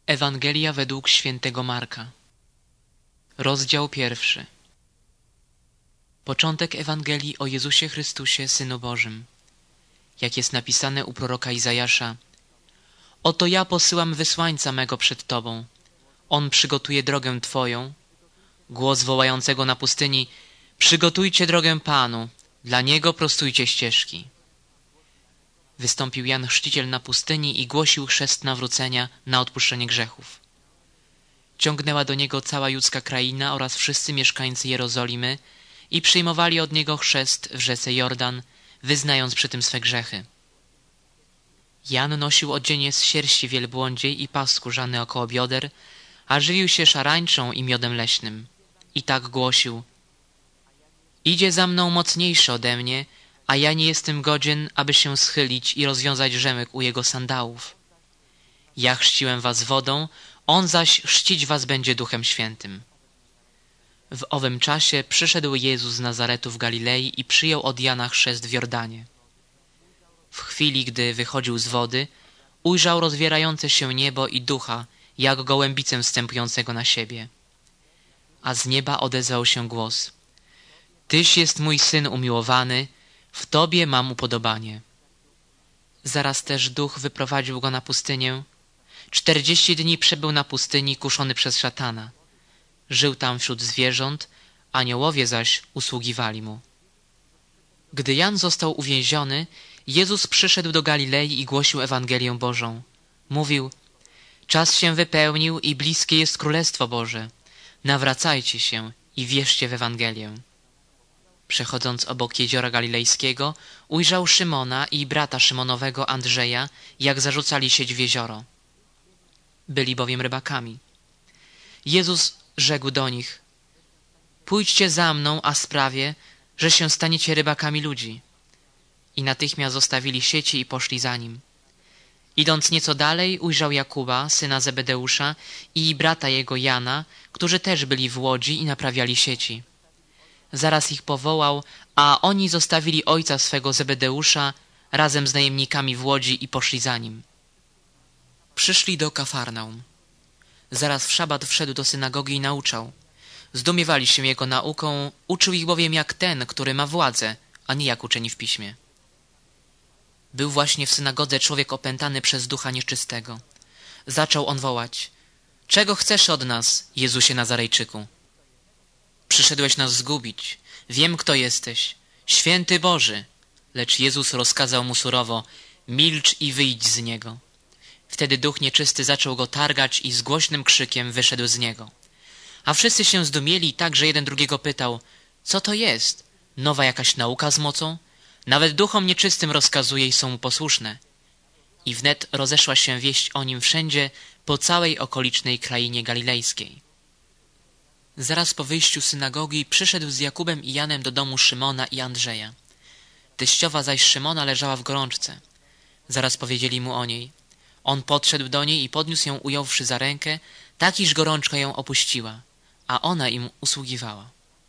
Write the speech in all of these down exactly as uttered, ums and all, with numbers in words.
Ewangelia według świętego Marka. Rozdział pierwszy. Początek Ewangelii o Jezusie Chrystusie, Synu Bożym. Jak jest napisane u proroka Izajasza: Oto ja posyłam wysłańca mego przed Tobą. On przygotuje drogę Twoją. Głos wołającego na pustyni: przygotujcie drogę Panu, dla Niego prostujcie ścieżki. Wystąpił Jan Chrzciciel na pustyni i głosił chrzest nawrócenia na odpuszczenie grzechów. Ciągnęła do niego cała judzka kraina oraz wszyscy mieszkańcy Jerozolimy i przyjmowali od niego chrzest w rzece Jordan, wyznając przy tym swe grzechy. Jan nosił odzienie z sierści wielbłądziej i pas skórzany około bioder, a żywił się szarańczą i miodem leśnym. I tak głosił: Idzie za mną mocniejszy ode mnie, a ja nie jestem godzien, aby się schylić i rozwiązać rzemek u jego sandałów. Ja chrzciłem was wodą, on zaś chrzcić was będzie Duchem Świętym. W owym czasie przyszedł Jezus z Nazaretu w Galilei i przyjął od Jana chrzest w Jordanie. W chwili, gdy wychodził z wody, ujrzał rozwierające się niebo i Ducha, jak gołębicę zstępującego na siebie. A z nieba odezwał się głos: Tyś jest mój Syn umiłowany, w Tobie mam upodobanie. Zaraz też Duch wyprowadził go na pustynię. Czterdzieści dni przebył na pustyni, kuszony przez szatana. Żył tam wśród zwierząt, aniołowie zaś usługiwali mu. Gdy Jan został uwięziony, Jezus przyszedł do Galilei i głosił Ewangelię Bożą. Mówił: Czas się wypełnił i bliskie jest Królestwo Boże. Nawracajcie się i wierzcie w Ewangelię. Przechodząc obok jeziora galilejskiego, ujrzał Szymona i brata Szymonowego Andrzeja, jak zarzucali sieć w jezioro. Byli bowiem rybakami. Jezus rzekł do nich: Pójdźcie za mną, a sprawię, że się staniecie rybakami ludzi. I natychmiast zostawili sieci i poszli za nim. Idąc nieco dalej, ujrzał Jakuba, syna Zebedeusza, i brata jego Jana, którzy też byli w łodzi i naprawiali sieci. Zaraz ich powołał, a oni zostawili ojca swego Zebedeusza razem z najemnikami w łodzi i poszli za nim. Przyszli do Kafarnaum. Zaraz w szabat wszedł do synagogi i nauczał. Zdumiewali się jego nauką, uczył ich bowiem jak ten, który ma władzę, a nie jak uczeni w piśmie. Był właśnie w synagodze człowiek opętany przez ducha nieczystego. Zaczął on wołać: Czego chcesz od nas, Jezusie Nazarejczyku? Przyszedłeś nas zgubić. Wiem, kto jesteś. Święty Boży. Lecz Jezus rozkazał mu surowo: Milcz i wyjdź z niego. Wtedy duch nieczysty zaczął go targać i z głośnym krzykiem wyszedł z niego. A wszyscy się zdumieli tak, że jeden drugiego pytał: Co to jest? Nowa jakaś nauka z mocą? Nawet duchom nieczystym rozkazuje i są mu posłuszne. I wnet rozeszła się wieść o nim wszędzie, po całej okolicznej krainie galilejskiej. Zaraz po wyjściu z synagogi przyszedł z Jakubem i Janem do domu Szymona i Andrzeja. Teściowa zaś Szymona leżała w gorączce. Zaraz powiedzieli mu o niej. On podszedł do niej i podniósł ją, ująwszy za rękę, tak iż gorączka ją opuściła, a ona im usługiwała.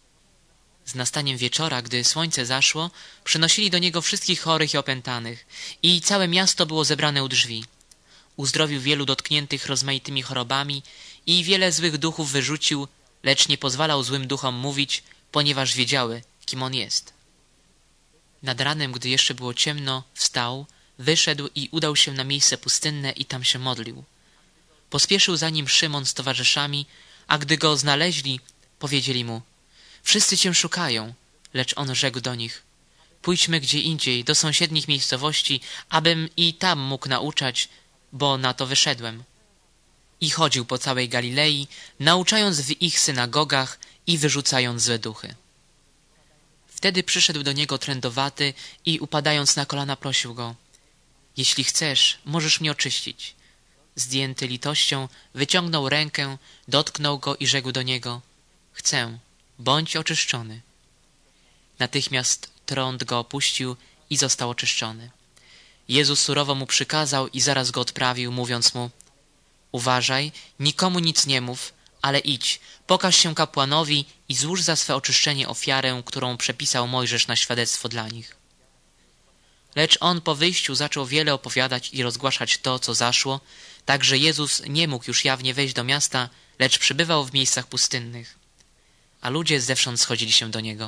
Z nastaniem wieczora, gdy słońce zaszło, przynosili do niego wszystkich chorych i opętanych i całe miasto było zebrane u drzwi. Uzdrowił wielu dotkniętych rozmaitymi chorobami i wiele złych duchów wyrzucił, lecz nie pozwalał złym duchom mówić, ponieważ wiedziały, kim on jest. Nad ranem, gdy jeszcze było ciemno, wstał, wyszedł i udał się na miejsce pustynne i tam się modlił. Pospieszył za nim Szymon z towarzyszami, a gdy go znaleźli, powiedzieli mu: Wszyscy cię szukają. Lecz on rzekł do nich: Pójdźmy gdzie indziej, do sąsiednich miejscowości, abym i tam mógł nauczać, bo na to wyszedłem. I chodził po całej Galilei, nauczając w ich synagogach i wyrzucając złe duchy. Wtedy przyszedł do niego trędowaty i upadając na kolana prosił go: Jeśli chcesz, możesz mnie oczyścić. Zdjęty litością, wyciągnął rękę, dotknął go i rzekł do niego: Chcę, bądź oczyszczony. Natychmiast trąd go opuścił i został oczyszczony. Jezus surowo mu przykazał i zaraz go odprawił, mówiąc mu: Uważaj, nikomu nic nie mów, ale idź, pokaż się kapłanowi i złóż za swe oczyszczenie ofiarę, którą przepisał Mojżesz na świadectwo dla nich. Lecz on po wyjściu zaczął wiele opowiadać i rozgłaszać to, co zaszło, tak że Jezus nie mógł już jawnie wejść do miasta, lecz przybywał w miejscach pustynnych, a ludzie zewsząd schodzili się do Niego.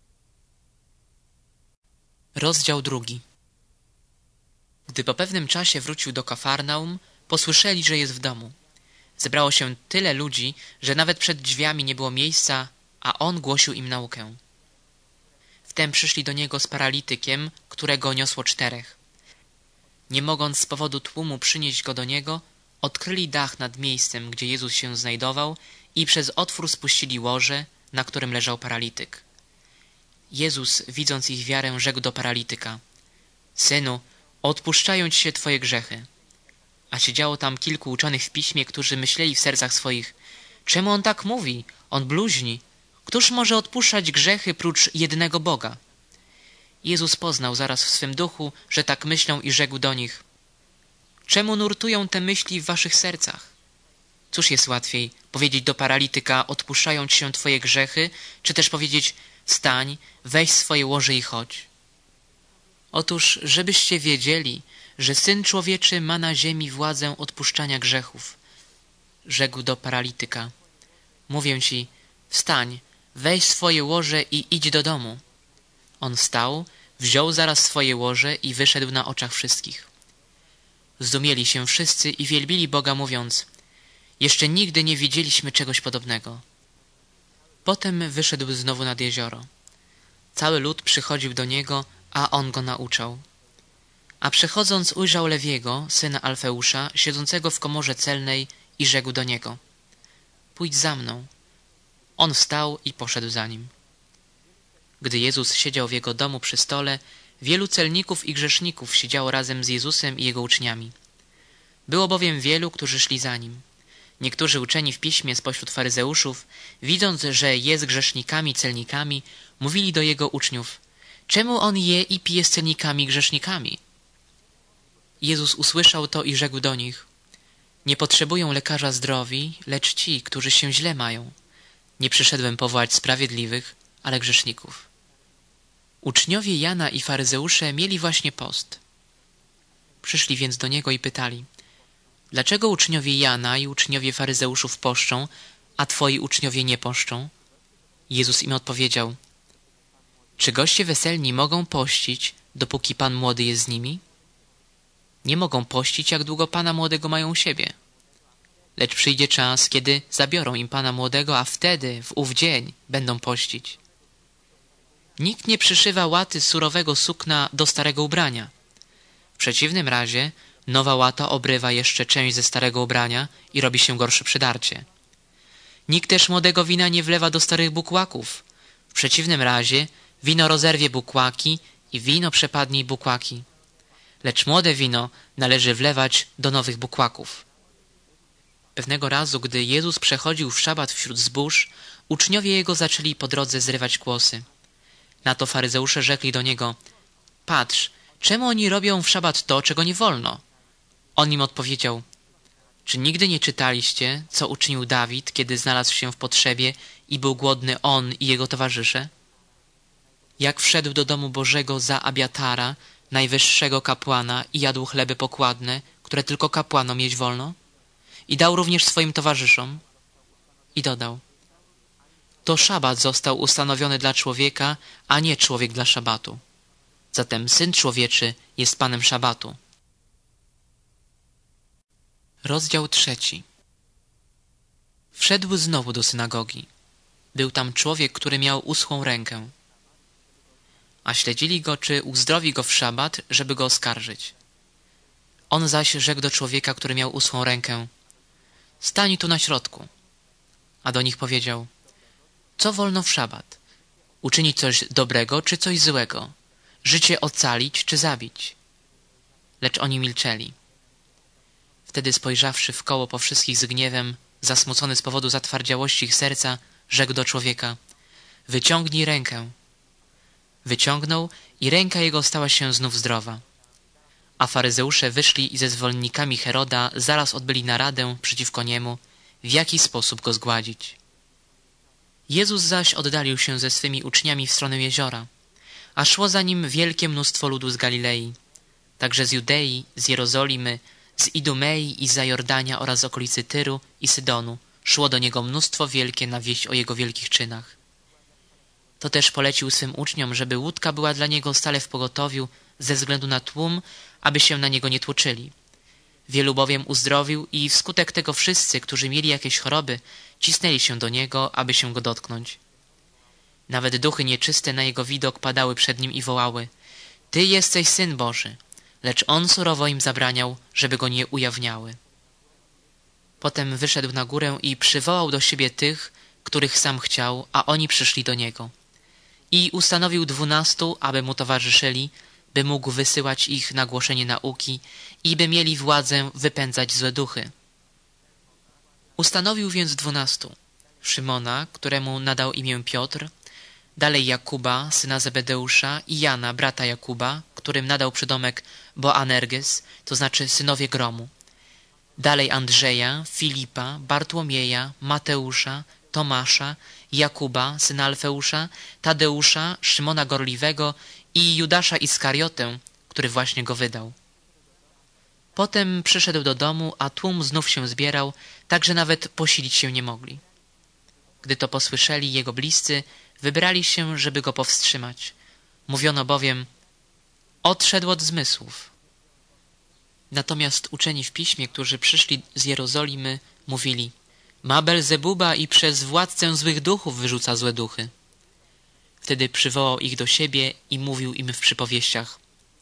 Rozdział drugi. Gdy po pewnym czasie wrócił do Kafarnaum, posłyszeli, że jest w domu. Zebrało się tyle ludzi, że nawet przed drzwiami nie było miejsca, a on głosił im naukę. Wtem przyszli do niego z paralitykiem, którego niosło czterech. Nie mogąc z powodu tłumu przynieść go do niego, odkryli dach nad miejscem, gdzie Jezus się znajdował, i przez otwór spuścili łoże, na którym leżał paralityk. Jezus, widząc ich wiarę, rzekł do paralityka: Synu, odpuszczają ci się twoje grzechy. A siedziało tam kilku uczonych w piśmie, którzy myśleli w sercach swoich: czemu on tak mówi? On bluźni. Któż może odpuszczać grzechy prócz jednego Boga? Jezus poznał zaraz w swym duchu, że tak myślą, i rzekł do nich: czemu nurtują te myśli w waszych sercach? Cóż jest łatwiej, powiedzieć do paralityka: odpuszczają ci się twoje grzechy, czy też powiedzieć: wstań, weź swoje łoże i chodź? Otóż, żebyście wiedzieli, że Syn Człowieczy ma na ziemi władzę odpuszczania grzechów. Rzekł do paralityka: mówię ci, wstań, weź swoje łoże i idź do domu. On wstał, wziął zaraz swoje łoże i wyszedł na oczach wszystkich. Zdumieli się wszyscy i wielbili Boga, mówiąc: jeszcze nigdy nie widzieliśmy czegoś podobnego. Potem wyszedł znowu nad jezioro. Cały lud przychodził do niego, a on go nauczał. A przechodząc ujrzał Lewiego, syna Alfeusza, siedzącego w komorze celnej, i rzekł do niego: pójdź za mną. On wstał i poszedł za nim. Gdy Jezus siedział w jego domu przy stole, wielu celników i grzeszników siedziało razem z Jezusem i jego uczniami. Było bowiem wielu, którzy szli za nim. Niektórzy uczeni w piśmie spośród faryzeuszów, widząc, że je z grzesznikami, celnikami, mówili do jego uczniów: czemu on je i pije z celnikami i grzesznikami? Jezus usłyszał to i rzekł do nich: nie potrzebują lekarza zdrowi, lecz ci, którzy się źle mają. Nie przyszedłem powołać sprawiedliwych, ale grzeszników. Uczniowie Jana i faryzeusze mieli właśnie post. Przyszli więc do niego i pytali: dlaczego uczniowie Jana i uczniowie faryzeuszów poszczą, a twoi uczniowie nie poszczą? Jezus im odpowiedział: czy goście weselni mogą pościć, dopóki pan młody jest z nimi? Nie mogą pościć, jak długo pana młodego mają u siebie. Lecz przyjdzie czas, kiedy zabiorą im pana młodego, a wtedy, w ów dzień, będą pościć. Nikt nie przyszywa łaty z surowego sukna do starego ubrania. W przeciwnym razie nowa łata obrywa jeszcze część ze starego ubrania i robi się gorsze przydarcie. Nikt też młodego wina nie wlewa do starych bukłaków. W przeciwnym razie wino rozerwie bukłaki i wino przepadnie bukłaki. Lecz młode wino należy wlewać do nowych bukłaków. Pewnego razu, gdy Jezus przechodził w szabat wśród zbóż, uczniowie Jego zaczęli po drodze zrywać kłosy. Na to faryzeusze rzekli do Niego: patrz, czemu oni robią w szabat to, czego nie wolno? On im odpowiedział: czy nigdy nie czytaliście, co uczynił Dawid, kiedy znalazł się w potrzebie i był głodny on i jego towarzysze? Jak wszedł do domu Bożego za Abiatara, najwyższego kapłana, i jadł chleby pokładne, które tylko kapłanom jeść wolno? I dał również swoim towarzyszom. I dodał: to szabat został ustanowiony dla człowieka, a nie człowiek dla szabatu. Zatem Syn Człowieczy jest Panem szabatu. Rozdział trzeci. Wszedł znowu do synagogi. Był tam człowiek, który miał uschłą rękę. A śledzili go, czy uzdrowi go w szabat, żeby go oskarżyć. On zaś rzekł do człowieka, który miał uschłą rękę: stań tu na środku. A do nich powiedział: co wolno w szabat? Uczynić coś dobrego, czy coś złego? Życie ocalić, czy zabić? Lecz oni milczeli. Wtedy, spojrzawszy w koło po wszystkich z gniewem, zasmucony z powodu zatwardziałości ich serca, rzekł do człowieka: wyciągnij rękę. Wyciągnął i ręka jego stała się znów zdrowa. A faryzeusze wyszli i ze zwolennikami Heroda zaraz odbyli naradę przeciwko niemu, w jaki sposób go zgładzić. Jezus zaś oddalił się ze swymi uczniami w stronę jeziora, a szło za nim wielkie mnóstwo ludu z Galilei, także z Judei, z Jerozolimy, Z Idumei i z Zajordania oraz z okolicy Tyru i Sydonu szło do niego mnóstwo wielkie na wieść o jego wielkich czynach. To też polecił swym uczniom, żeby łódka była dla niego stale w pogotowiu ze względu na tłum, aby się na niego nie tłoczyli. Wielu bowiem uzdrowił i wskutek tego wszyscy, którzy mieli jakieś choroby, cisnęli się do niego, aby się go dotknąć. Nawet duchy nieczyste na jego widok padały przed nim i wołały: Ty jesteś Syn Boży, lecz on surowo im zabraniał, żeby go nie ujawniały. Potem wyszedł na górę i przywołał do siebie tych, których sam chciał, a oni przyszli do niego. I ustanowił dwunastu, aby mu towarzyszyli, by mógł wysyłać ich na głoszenie nauki i by mieli władzę wypędzać złe duchy. Ustanowił więc dwunastu: Szymona, któremu nadał imię Piotr, dalej Jakuba, syna Zebedeusza, i Jana, brata Jakuba, którym nadał przydomek Boanerges, to znaczy synowie gromu. Dalej Andrzeja, Filipa, Bartłomieja, Mateusza, Tomasza, Jakuba, syna Alfeusza, Tadeusza, Szymona Gorliwego i Judasza Iskariotę, który właśnie go wydał. Potem przyszedł do domu, a tłum znów się zbierał, tak że nawet posilić się nie mogli. Gdy to posłyszeli jego bliscy, wybrali się, żeby go powstrzymać. Mówiono bowiem: odszedł od zmysłów. Natomiast uczeni w piśmie, którzy przyszli z Jerozolimy, mówili: ma Belzebuba i przez władcę złych duchów wyrzuca złe duchy. Wtedy przywołał ich do siebie i mówił im w przypowieściach: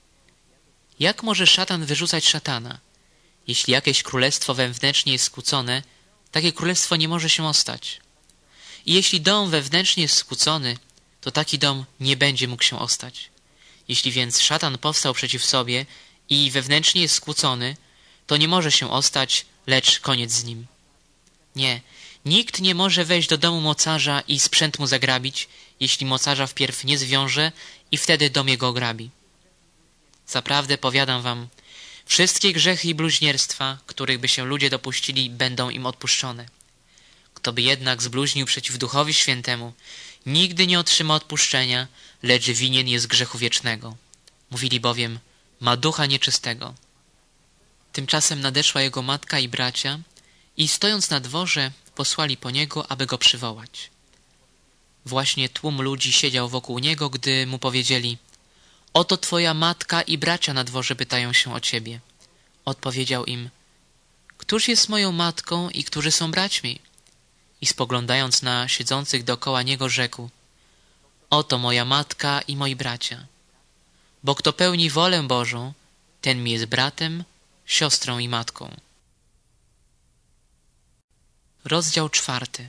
jak może szatan wyrzucać szatana? Jeśli jakieś królestwo wewnętrznie jest skłócone, takie królestwo nie może się ostać. I jeśli dom wewnętrznie jest skłócony, to taki dom nie będzie mógł się ostać. Jeśli więc szatan powstał przeciw sobie i wewnętrznie jest skłócony, to nie może się ostać, lecz koniec z nim. Nie, nikt nie może wejść do domu mocarza i sprzęt mu zagrabić, jeśli mocarza wpierw nie zwiąże i wtedy dom jego ograbi. Zaprawdę powiadam wam, wszystkie grzechy i bluźnierstwa, których by się ludzie dopuścili, będą im odpuszczone. Kto by jednak zbluźnił przeciw Duchowi Świętemu, nigdy nie otrzyma odpuszczenia, lecz winien jest grzechu wiecznego. Mówili bowiem: ma ducha nieczystego. Tymczasem nadeszła jego matka i bracia i stojąc na dworze posłali po niego, aby go przywołać. Właśnie tłum ludzi siedział wokół niego, gdy mu powiedzieli: oto twoja matka i bracia na dworze pytają się o ciebie. Odpowiedział im: któż jest moją matką i którzy są braćmi? I spoglądając na siedzących dookoła niego, rzekł: oto moja matka i moi bracia. Bo kto pełni wolę Bożą, ten mi jest bratem, siostrą i matką. Rozdział czwarty.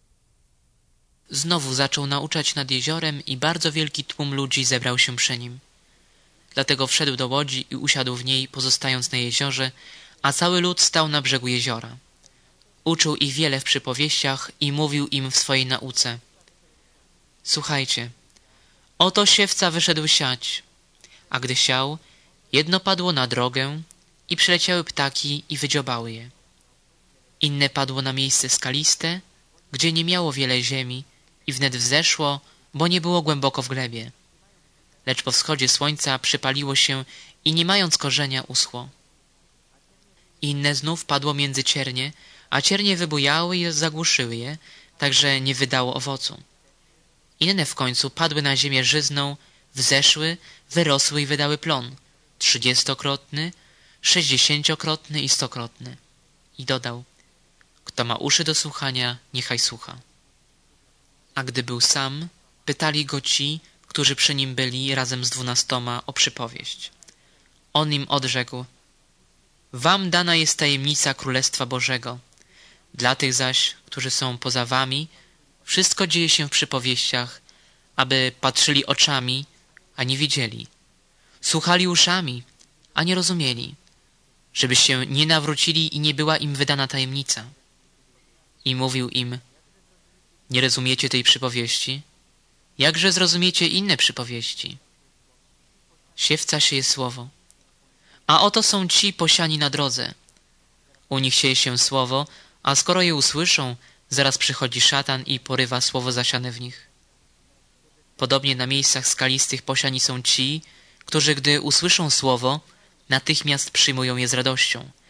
Znowu zaczął nauczać nad jeziorem i bardzo wielki tłum ludzi zebrał się przy nim. Dlatego wszedł do łodzi i usiadł w niej, pozostając na jeziorze, a cały lud stał na brzegu jeziora. Uczył ich wiele w przypowieściach i mówił im w swojej nauce: słuchajcie, oto siewca wyszedł siać, a gdy siał, jedno padło na drogę i przyleciały ptaki i wydziobały je. Inne padło na miejsce skaliste, gdzie nie miało wiele ziemi i wnet wzeszło, bo nie było głęboko w glebie. Lecz po wschodzie słońca przypaliło się i nie mając korzenia uschło. Inne znów padło między ciernie, a ciernie wybujały i zagłuszyły je, tak że nie wydało owocu. Inne w końcu padły na ziemię żyzną, wzeszły, wyrosły i wydały plon, trzydziestokrotny, sześćdziesięciokrotny i stokrotny. I dodał: kto ma uszy do słuchania, niechaj słucha. A gdy był sam, pytali go ci, którzy przy nim byli razem z dwunastoma, o przypowieść. On im odrzekł: wam dana jest tajemnica Królestwa Bożego. Dla tych zaś, którzy są poza wami, wszystko dzieje się w przypowieściach, aby patrzyli oczami, a nie widzieli, słuchali uszami, a nie rozumieli, żeby się nie nawrócili i nie była im wydana tajemnica. I mówił im: nie rozumiecie tej przypowieści? Jakże zrozumiecie inne przypowieści? Siewca sieje słowo. A oto są ci posiani na drodze. U nich sieje się słowo, a skoro je usłyszą, zaraz przychodzi szatan i porywa słowo zasiane w nich. Podobnie na miejscach skalistych posiani są ci, którzy gdy usłyszą słowo, natychmiast przyjmują je z radością,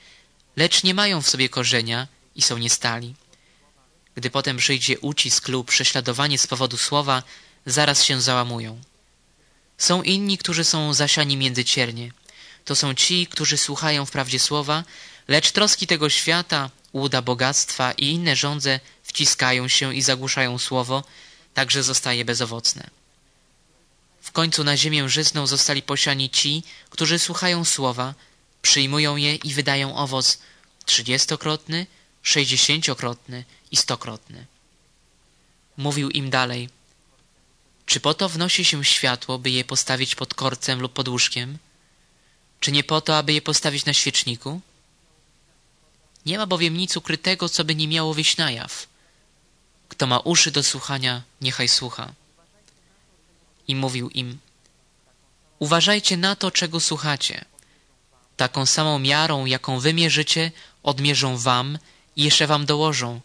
lecz nie mają w sobie korzenia i są niestali. Gdy potem przyjdzie ucisk lub prześladowanie z powodu słowa, zaraz się załamują. Są inni, którzy są zasiani między ciernie. To są ci, którzy słuchają wprawdzie słowa, lecz troski tego świata, łuda bogactwa i inne żądze wciskają się i zagłuszają słowo, tak że zostaje bezowocne. W końcu na ziemię żyzną zostali posiani ci, którzy słuchają słowa, przyjmują je i wydają owoc trzydziestokrotny, sześćdziesięciokrotny i stokrotny. Mówił im dalej: czy po to wnosi się światło, by je postawić pod korcem lub pod łóżkiem? Czy nie po to, aby je postawić na świeczniku? Nie ma bowiem nic ukrytego, co by nie miało wyjść na jaw. Kto ma uszy do słuchania, niechaj słucha. I mówił im: uważajcie na to, czego słuchacie. Taką samą miarą, jaką wy mierzycie, odmierzą wam i jeszcze wam dołożą.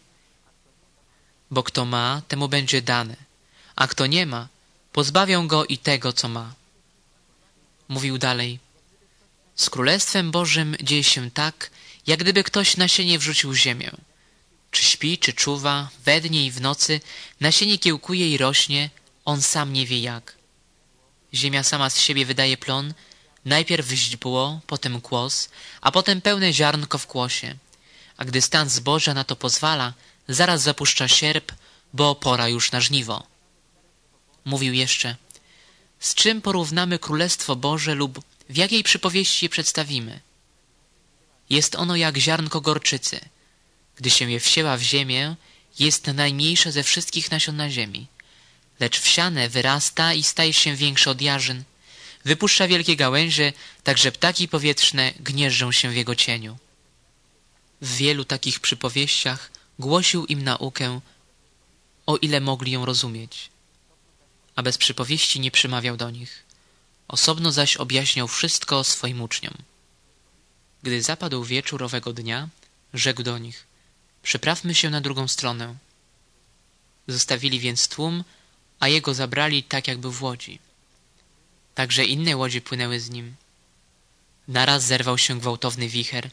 Bo kto ma, temu będzie dane, a kto nie ma, pozbawią go i tego, co ma. Mówił dalej: z Królestwem Bożym dzieje się tak, jak gdyby ktoś nasienie wrzucił w ziemię. Czy śpi, czy czuwa, we dnie i w nocy, nasienie kiełkuje i rośnie, on sam nie wie jak. Ziemia sama z siebie wydaje plon, najpierw źdźbło, potem kłos, a potem pełne ziarnko w kłosie. A gdy stan zboża na to pozwala, zaraz zapuszcza sierp, bo pora już na żniwo. Mówił jeszcze: z czym porównamy Królestwo Boże lub w jakiej przypowieści je przedstawimy? Jest ono jak ziarnko gorczycy. Gdy się je wsięła w ziemię, jest najmniejsze ze wszystkich nasion na ziemi. Lecz wsiane wyrasta i staje się większe od jarzyn. Wypuszcza wielkie gałęzie, tak że ptaki powietrzne gnieżdżą się w jego cieniu. W wielu takich przypowieściach głosił im naukę, o ile mogli ją rozumieć. A bez przypowieści nie przemawiał do nich. Osobno zaś objaśniał wszystko swoim uczniom. Gdy zapadł wieczór owego dnia, rzekł do nich: przeprawmy się na drugą stronę. Zostawili więc tłum, a jego zabrali tak, jakby w łodzi. Także inne łodzie płynęły z nim. Naraz zerwał się gwałtowny wicher.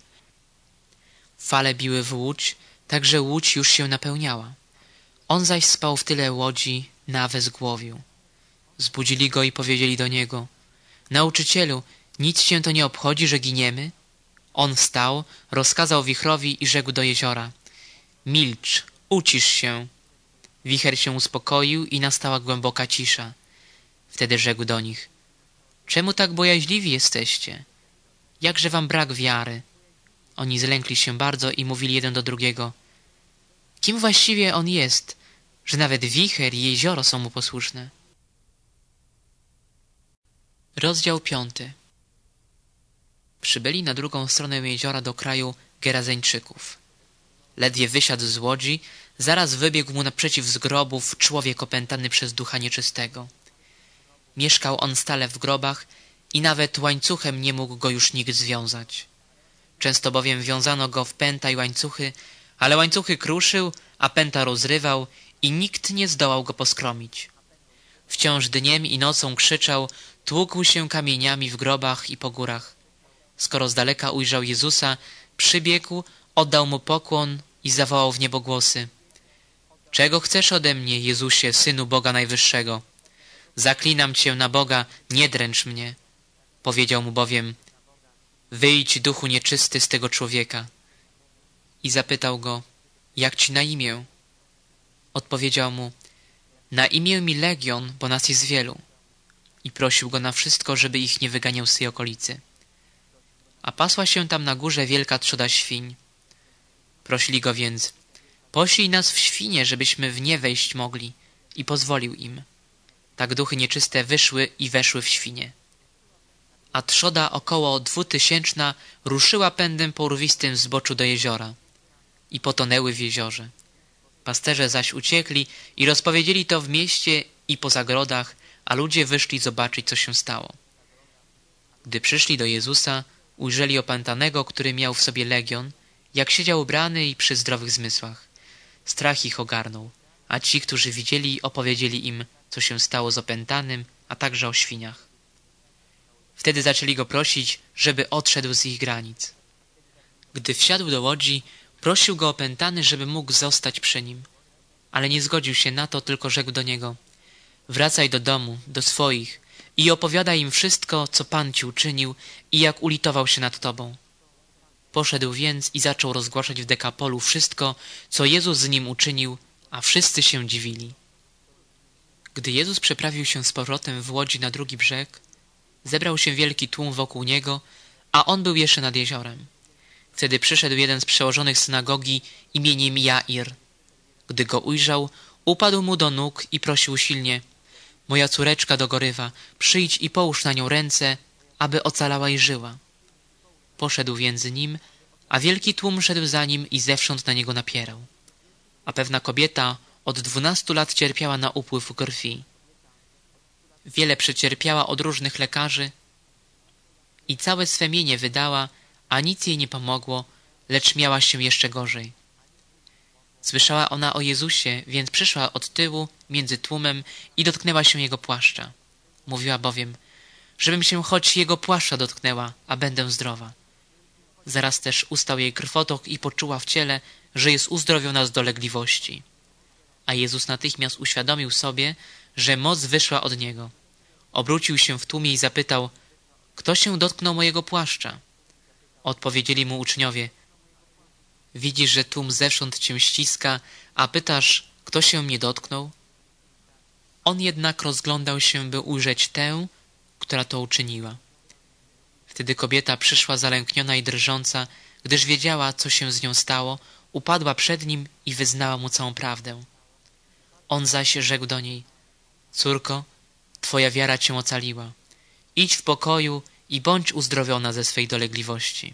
Fale biły w łódź, tak że łódź już się napełniała. On zaś spał w tyle łodzi, na wezgłowiu. Zbudzili go i powiedzieli do niego: nauczycielu, nic cię to nie obchodzi, że giniemy? On wstał, rozkazał wichrowi i rzekł do jeziora: milcz, ucisz się. Wicher się uspokoił i nastała głęboka cisza. Wtedy rzekł do nich: czemu tak bojaźliwi jesteście? Jakże wam brak wiary? Oni zlękli się bardzo i mówili jeden do drugiego: kim właściwie on jest, że nawet wicher i jezioro są mu posłuszne? Rozdział piąty. Przybyli na drugą stronę jeziora do kraju Gerazeńczyków. Ledwie wysiadł z łodzi, zaraz wybiegł mu naprzeciw z grobów człowiek opętany przez ducha nieczystego. Mieszkał on stale w grobach i nawet łańcuchem nie mógł go już nikt związać. Często bowiem wiązano go w pęta i łańcuchy, ale łańcuchy kruszył, a pęta rozrywał i nikt nie zdołał go poskromić. Wciąż dniem i nocą krzyczał, tłukł się kamieniami w grobach i po górach. Skoro z daleka ujrzał Jezusa, przybiegł, oddał mu pokłon i zawołał w niebogłosy: czego chcesz ode mnie, Jezusie, Synu Boga Najwyższego? Zaklinam cię na Boga, nie dręcz mnie. Powiedział mu bowiem: wyjdź, duchu nieczysty, z tego człowieka. I zapytał go: jak ci na imię? Odpowiedział mu: na imię mi Legion, bo nas jest wielu. I prosił go na wszystko, żeby ich nie wyganiał z tej okolicy. A pasła się tam na górze wielka trzoda świń. Prosili go więc: poślij nas w świnie, żebyśmy w nie wejść mogli. I pozwolił im. Tak duchy nieczyste wyszły i weszły w świnie. A trzoda około dwutysięczna ruszyła pędem po urwistym zboczu do jeziora i potonęły w jeziorze. Pasterze zaś uciekli i rozpowiedzieli to w mieście i po zagrodach, a ludzie wyszli zobaczyć, co się stało. Gdy przyszli do Jezusa, ujrzeli opętanego, który miał w sobie legion, jak siedział ubrany i przy zdrowych zmysłach. Strach ich ogarnął, a ci, którzy widzieli, opowiedzieli im, co się stało z opętanym, a także o świniach. Wtedy zaczęli go prosić, żeby odszedł z ich granic. Gdy wsiadł do łodzi, prosił go opętany, żeby mógł zostać przy nim. Ale nie zgodził się na to, tylko rzekł do niego: wracaj do domu, do swoich i opowiadaj im wszystko, co Pan ci uczynił i jak ulitował się nad tobą. Poszedł więc i zaczął rozgłaszać w Dekapolu wszystko, co Jezus z nim uczynił, a wszyscy się dziwili. Gdy Jezus przeprawił się z powrotem w łodzi na drugi brzeg, zebrał się wielki tłum wokół niego, a on był jeszcze nad jeziorem. Wtedy przyszedł jeden z przełożonych synagogi imieniem Jair. Gdy go ujrzał, upadł mu do nóg i prosił silnie: moja córeczka dogorywa, przyjdź i połóż na nią ręce, aby ocalała i żyła. Poszedł więc z nim, a wielki tłum szedł za nim i zewsząd na niego napierał. A pewna kobieta od dwunastu lat cierpiała na upływ krwi. Wiele przecierpiała od różnych lekarzy i całe swe mienie wydała, a nic jej nie pomogło, lecz miała się jeszcze gorzej. Słyszała ona o Jezusie, więc przyszła od tyłu między tłumem i dotknęła się Jego płaszcza. Mówiła bowiem: żebym się choć Jego płaszcza dotknęła, a będę zdrowa. Zaraz też ustał jej krwotok i poczuła w ciele, że jest uzdrowiona z dolegliwości. A Jezus natychmiast uświadomił sobie, że moc wyszła od Niego. Obrócił się w tłumie i zapytał: kto się dotknął mojego płaszcza? Odpowiedzieli mu uczniowie: widzisz, że tłum zewsząd cię ściska, a pytasz, kto się mnie dotknął? On jednak rozglądał się, by ujrzeć tę, która to uczyniła. Wtedy kobieta przyszła zalękniona i drżąca, gdyż wiedziała, co się z nią stało, upadła przed nim i wyznała mu całą prawdę. On zaś rzekł do niej: córko, twoja wiara cię ocaliła. Idź w pokoju i bądź uzdrowiona ze swej dolegliwości.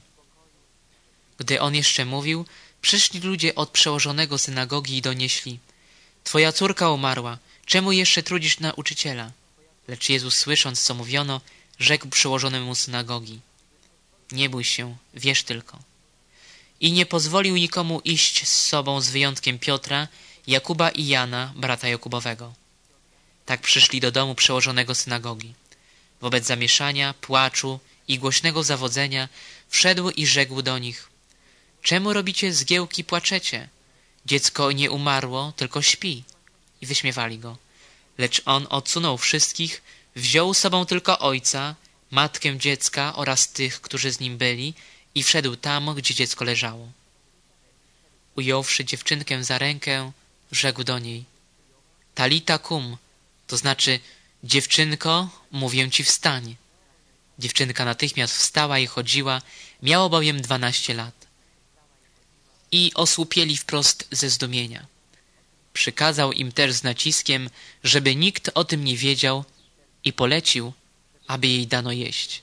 Gdy on jeszcze mówił, przyszli ludzie od przełożonego synagogi i donieśli: twoja córka umarła, czemu jeszcze trudzisz nauczyciela? Lecz Jezus, słysząc, co mówiono, rzekł przełożonemu synagogi: nie bój się, wierz tylko. I nie pozwolił nikomu iść z sobą z wyjątkiem Piotra, Jakuba i Jana, brata Jakubowego. Tak przyszli do domu przełożonego synagogi. Wobec zamieszania, płaczu i głośnego zawodzenia wszedł i rzekł do nich: czemu robicie zgiełki, płaczecie? Dziecko nie umarło, tylko śpi. I wyśmiewali go. Lecz on odsunął wszystkich, wziął z sobą tylko ojca, matkę dziecka oraz tych, którzy z nim byli, i wszedł tam, gdzie dziecko leżało. Ująwszy dziewczynkę za rękę, rzekł do niej: talita kum, to znaczy: dziewczynko, mówię ci, wstań. Dziewczynka natychmiast wstała i chodziła, miała bowiem dwanaście lat. I osłupieli wprost ze zdumienia. Przykazał im też z naciskiem, żeby nikt o tym nie wiedział, i polecił, aby jej dano jeść.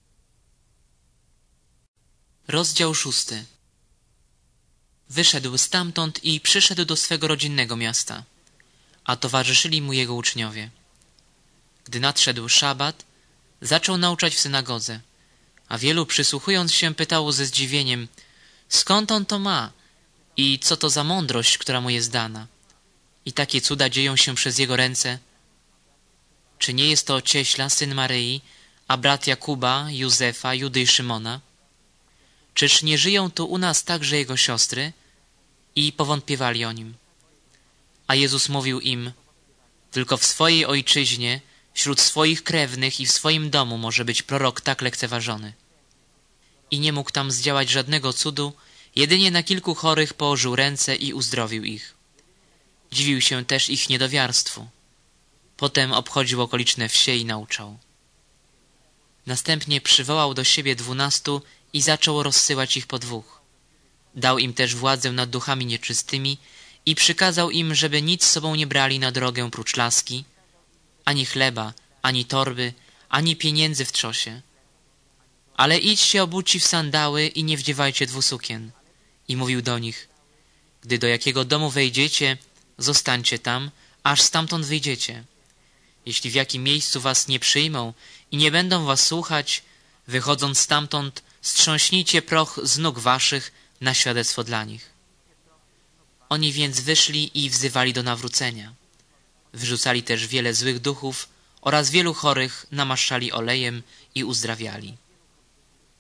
Rozdział szósty. Wyszedł stamtąd i przyszedł do swego rodzinnego miasta, a towarzyszyli mu jego uczniowie. Gdy nadszedł szabat, zaczął nauczać w synagodze, a wielu, przysłuchując się, pytało ze zdziwieniem: skąd on to ma i co to za mądrość, która mu jest dana? I takie cuda dzieją się przez jego ręce. Czy nie jest to cieśla, syn Maryi, a brat Jakuba, Józefa, Judy i Szymona? Czyż nie żyją tu u nas także jego siostry? I powątpiewali o nim. A Jezus mówił im: tylko w swojej ojczyźnie, wśród swoich krewnych i w swoim domu może być prorok tak lekceważony. I nie mógł tam zdziałać żadnego cudu, jedynie na kilku chorych położył ręce i uzdrowił ich. Dziwił się też ich niedowiarstwu. Potem obchodził okoliczne wsie i nauczał. Następnie przywołał do siebie dwunastu i zaczął rozsyłać ich po dwóch. Dał im też władzę nad duchami nieczystymi i przykazał im, żeby nic z sobą nie brali na drogę prócz laski, ani chleba, ani torby, ani pieniędzy w trzosie. Ale idźcie obuci w sandały i nie wdziewajcie dwusukien. I mówił do nich: gdy do jakiego domu wejdziecie, zostańcie tam, aż stamtąd wyjdziecie. Jeśli w jakim miejscu was nie przyjmą i nie będą was słuchać, wychodząc stamtąd, strząśnijcie proch z nóg waszych na świadectwo dla nich. Oni więc wyszli i wzywali do nawrócenia. Wyrzucali też wiele złych duchów oraz wielu chorych namaszczali olejem i uzdrawiali.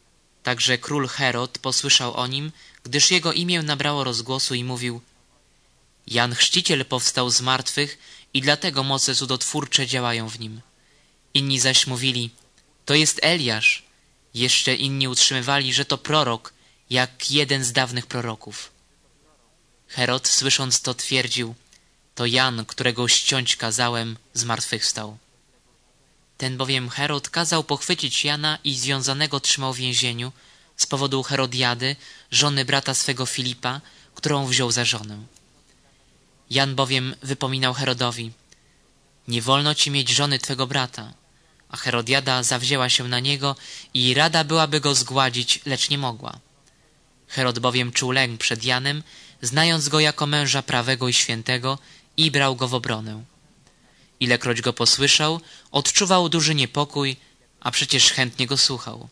Także król Herod posłyszał o nim, gdyż jego imię nabrało rozgłosu i mówił: Jan Chrzciciel powstał z martwych i dlatego moce cudotwórcze działają w nim. Inni zaś mówili: to jest Eliasz. Jeszcze inni utrzymywali, że to prorok, jak jeden z dawnych proroków. Herod, słysząc to, twierdził: to Jan, którego ściąć kazałem, zmartwychwstał. Ten bowiem Herod kazał pochwycić Jana i związanego trzymał w więzieniu z powodu Herodiady, żony brata swego Filipa, którą wziął za żonę. Jan bowiem wypominał Herodowi: nie wolno ci mieć żony twego brata. A Herodiada zawzięła się na niego i rada byłaby go zgładzić, lecz nie mogła. Herod bowiem czuł lęk przed Janem, znając go jako męża prawego i świętego, i brał go w obronę. Ilekroć go posłyszał, odczuwał duży niepokój, a przecież chętnie go słuchał.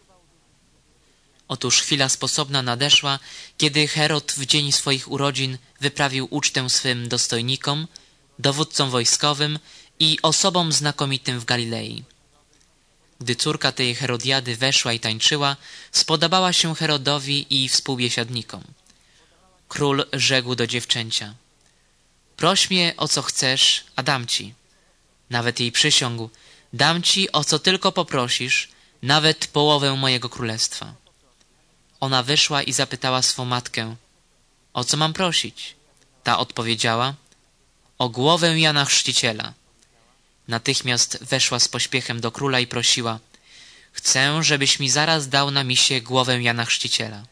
Otóż chwila sposobna nadeszła, kiedy Herod w dzień swoich urodzin wyprawił ucztę swym dostojnikom, dowódcom wojskowym i osobom znakomitym w Galilei. Gdy córka tej Herodiady weszła i tańczyła, spodobała się Herodowi i współbiesiadnikom. Król rzekł do dziewczęcia: proś mnie o co chcesz, a dam ci. Nawet jej przysiągł: dam ci o co tylko poprosisz, nawet połowę mojego królestwa. Ona wyszła i zapytała swą matkę: o co mam prosić? Ta odpowiedziała: o głowę Jana Chrzciciela. Natychmiast weszła z pośpiechem do króla i prosiła: chcę, żebyś mi zaraz dał na misie głowę Jana Chrzciciela.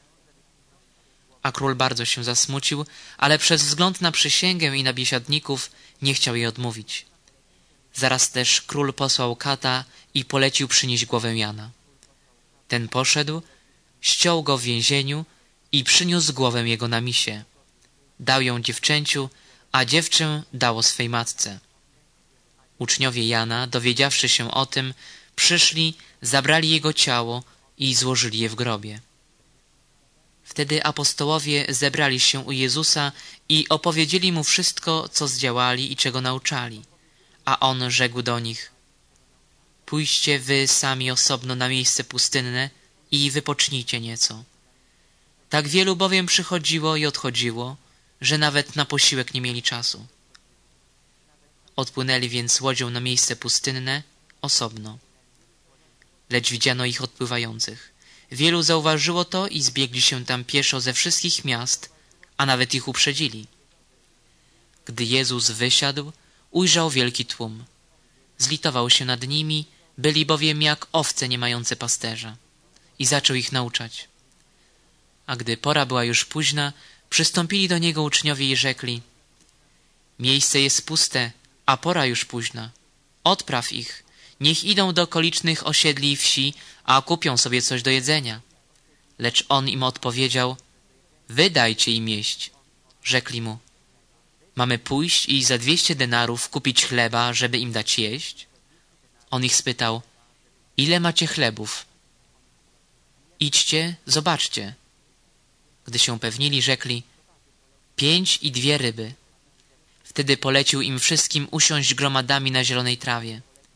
A król bardzo się zasmucił, ale przez wzgląd na przysięgę i na biesiadników nie chciał jej odmówić. Zaraz też król posłał kata i polecił przynieść głowę Jana. Ten poszedł, ściął go w więzieniu i przyniósł głowę jego na misie. Dał ją dziewczęciu, a dziewczę dało swej matce. Uczniowie Jana, dowiedziawszy się o tym, przyszli, zabrali jego ciało i złożyli je w grobie. Wtedy apostołowie zebrali się u Jezusa i opowiedzieli mu wszystko, co zdziałali i czego nauczali. A on rzekł do nich: pójście wy sami osobno na miejsce pustynne i wypocznijcie nieco. Tak wielu bowiem przychodziło i odchodziło, że nawet na posiłek nie mieli czasu. Odpłynęli więc łodzią na miejsce pustynne, osobno. Lecz widziano ich odpływających. Wielu zauważyło to i zbiegli się tam pieszo ze wszystkich miast, a nawet ich uprzedzili. Gdy Jezus wysiadł, ujrzał wielki tłum. Zlitował się nad nimi, byli bowiem jak owce nie mające pasterza, i zaczął ich nauczać. A gdy pora była już późna, przystąpili do niego uczniowie i rzekli: miejsce jest puste, a pora już późna. Odpraw ich, niech idą do okolicznych osiedli i wsi, a kupią sobie coś do jedzenia. Lecz on im odpowiedział: wy dajcie im jeść. Rzekli mu: mamy pójść i za dwieście denarów kupić chleba, żeby im dać jeść? On ich spytał: ile macie chlebów? Idźcie, zobaczcie. Gdy się upewnili, rzekli: pięć i dwie ryby. Wtedy polecił im wszystkim usiąść gromadami na zielonej trawie.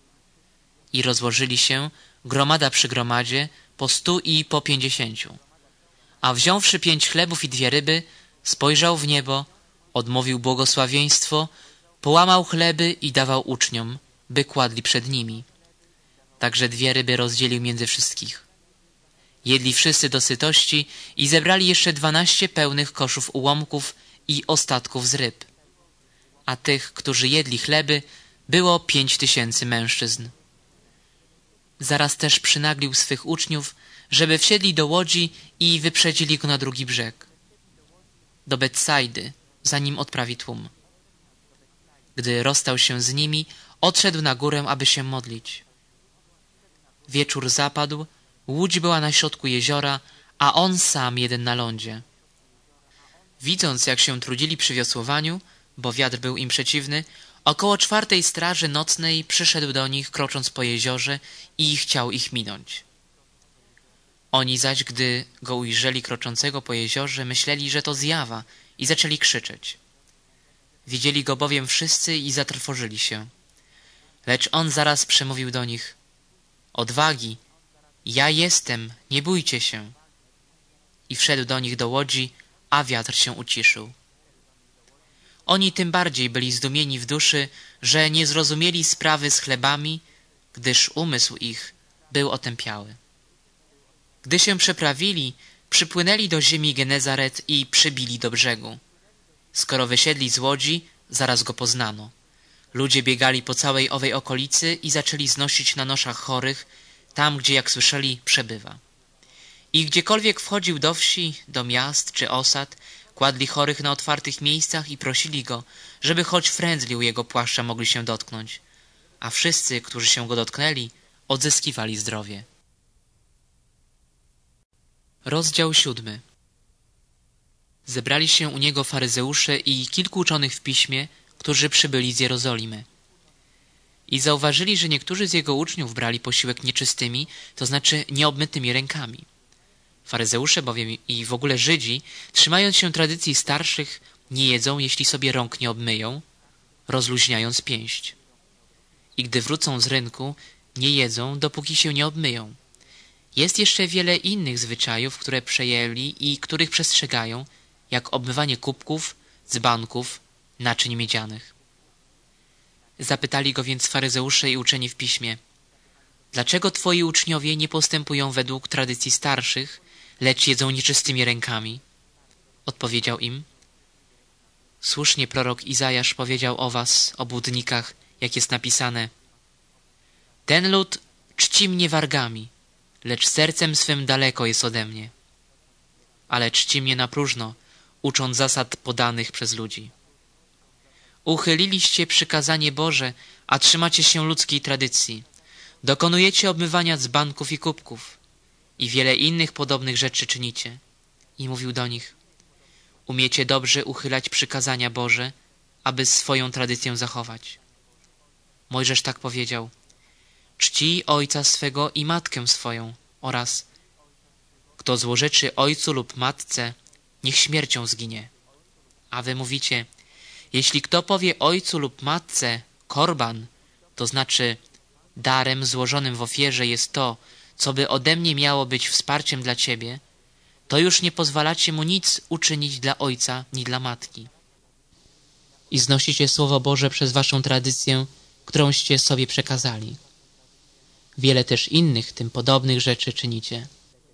I rozłożyli się, gromada przy gromadzie, po stu i po pięćdziesięciu. A wziąwszy pięć chlebów i dwie ryby, spojrzał w niebo, odmówił błogosławieństwo, połamał chleby i dawał uczniom, by kładli przed nimi. Także dwie ryby rozdzielił między wszystkich. Jedli wszyscy do sytości i zebrali jeszcze dwanaście pełnych koszów ułomków i ostatków z ryb. A tych, którzy jedli chleby, było pięć tysięcy mężczyzn. Zaraz też przynaglił swych uczniów, żeby wsiedli do łodzi i wyprzedzili go na drugi brzeg, do Betsajdy, zanim odprawi tłum. Gdy rozstał się z nimi, odszedł na górę, aby się modlić. Wieczór zapadł, łódź była na środku jeziora, a on sam jeden na lądzie. Widząc, jak się trudzili przy wiosłowaniu, bo wiatr był im przeciwny, około czwartej straży nocnej przyszedł do nich, krocząc po jeziorze, i chciał ich minąć. Oni zaś, gdy go ujrzeli kroczącego po jeziorze, myśleli, że to zjawa, i zaczęli krzyczeć. Widzieli go bowiem wszyscy i zatrwożyli się. Lecz on zaraz przemówił do nich: odwagi, ja jestem, nie bójcie się. i wszedł do nich do łodzi, a wiatr się uciszył. Oni tym bardziej byli zdumieni w duszy, że nie zrozumieli sprawy z chlebami, gdyż umysł ich był otępiały. Gdy się przeprawili, przypłynęli do ziemi Genezaret i przybili do brzegu. Skoro wysiedli z łodzi, zaraz go poznano. Ludzie biegali po całej owej okolicy i zaczęli znosić na noszach chorych, tam gdzie, jak słyszeli, przebywa. I gdziekolwiek wchodził do wsi, do miast czy osad, kładli chorych na otwartych miejscach i prosili go, żeby choć frędzli u jego płaszcza mogli się dotknąć. A wszyscy, którzy się go dotknęli, odzyskiwali zdrowie. Rozdział siódmy. Zebrali się u niego faryzeusze i kilku uczonych w piśmie, którzy przybyli z Jerozolimy. I zauważyli, że niektórzy z jego uczniów brali posiłek nieczystymi, to znaczy nieobmytymi rękami. Faryzeusze bowiem i w ogóle Żydzi, trzymając się tradycji starszych, nie jedzą, jeśli sobie rąk nie obmyją, rozluźniając pięść. I gdy wrócą z rynku, nie jedzą, dopóki się nie obmyją. Jest jeszcze wiele innych zwyczajów, które przejęli i których przestrzegają, jak obmywanie kubków, dzbanków, naczyń miedzianych. Zapytali go więc faryzeusze i uczeni w piśmie: dlaczego twoi uczniowie nie postępują według tradycji starszych, lecz jedzą nieczystymi rękami? Odpowiedział im: słusznie prorok Izajasz powiedział o was, obłudnikach, jak jest napisane: ten lud czci mnie wargami, lecz sercem swym daleko jest ode mnie. Ale czci mnie na próżno, ucząc zasad podanych przez ludzi. Uchyliliście przykazanie Boże, a trzymacie się ludzkiej tradycji. Dokonujecie obmywania dzbanków i kubków i wiele innych podobnych rzeczy czynicie. I mówił do nich: umiecie dobrze uchylać przykazania Boże, aby swoją tradycję zachować. Mojżesz tak powiedział: czcij ojca swego i matkę swoją, oraz kto złorzeczy ojcu lub matce, niech śmiercią zginie. A wy mówicie: jeśli kto powie ojcu lub matce korban, to znaczy darem złożonym w ofierze jest to, co by ode mnie miało być wsparciem dla ciebie, to już nie pozwalacie mu nic uczynić dla ojca ni dla matki. I znosicie Słowo Boże przez waszą tradycję, którąście sobie przekazali. Wiele też innych tym podobnych rzeczy czynicie.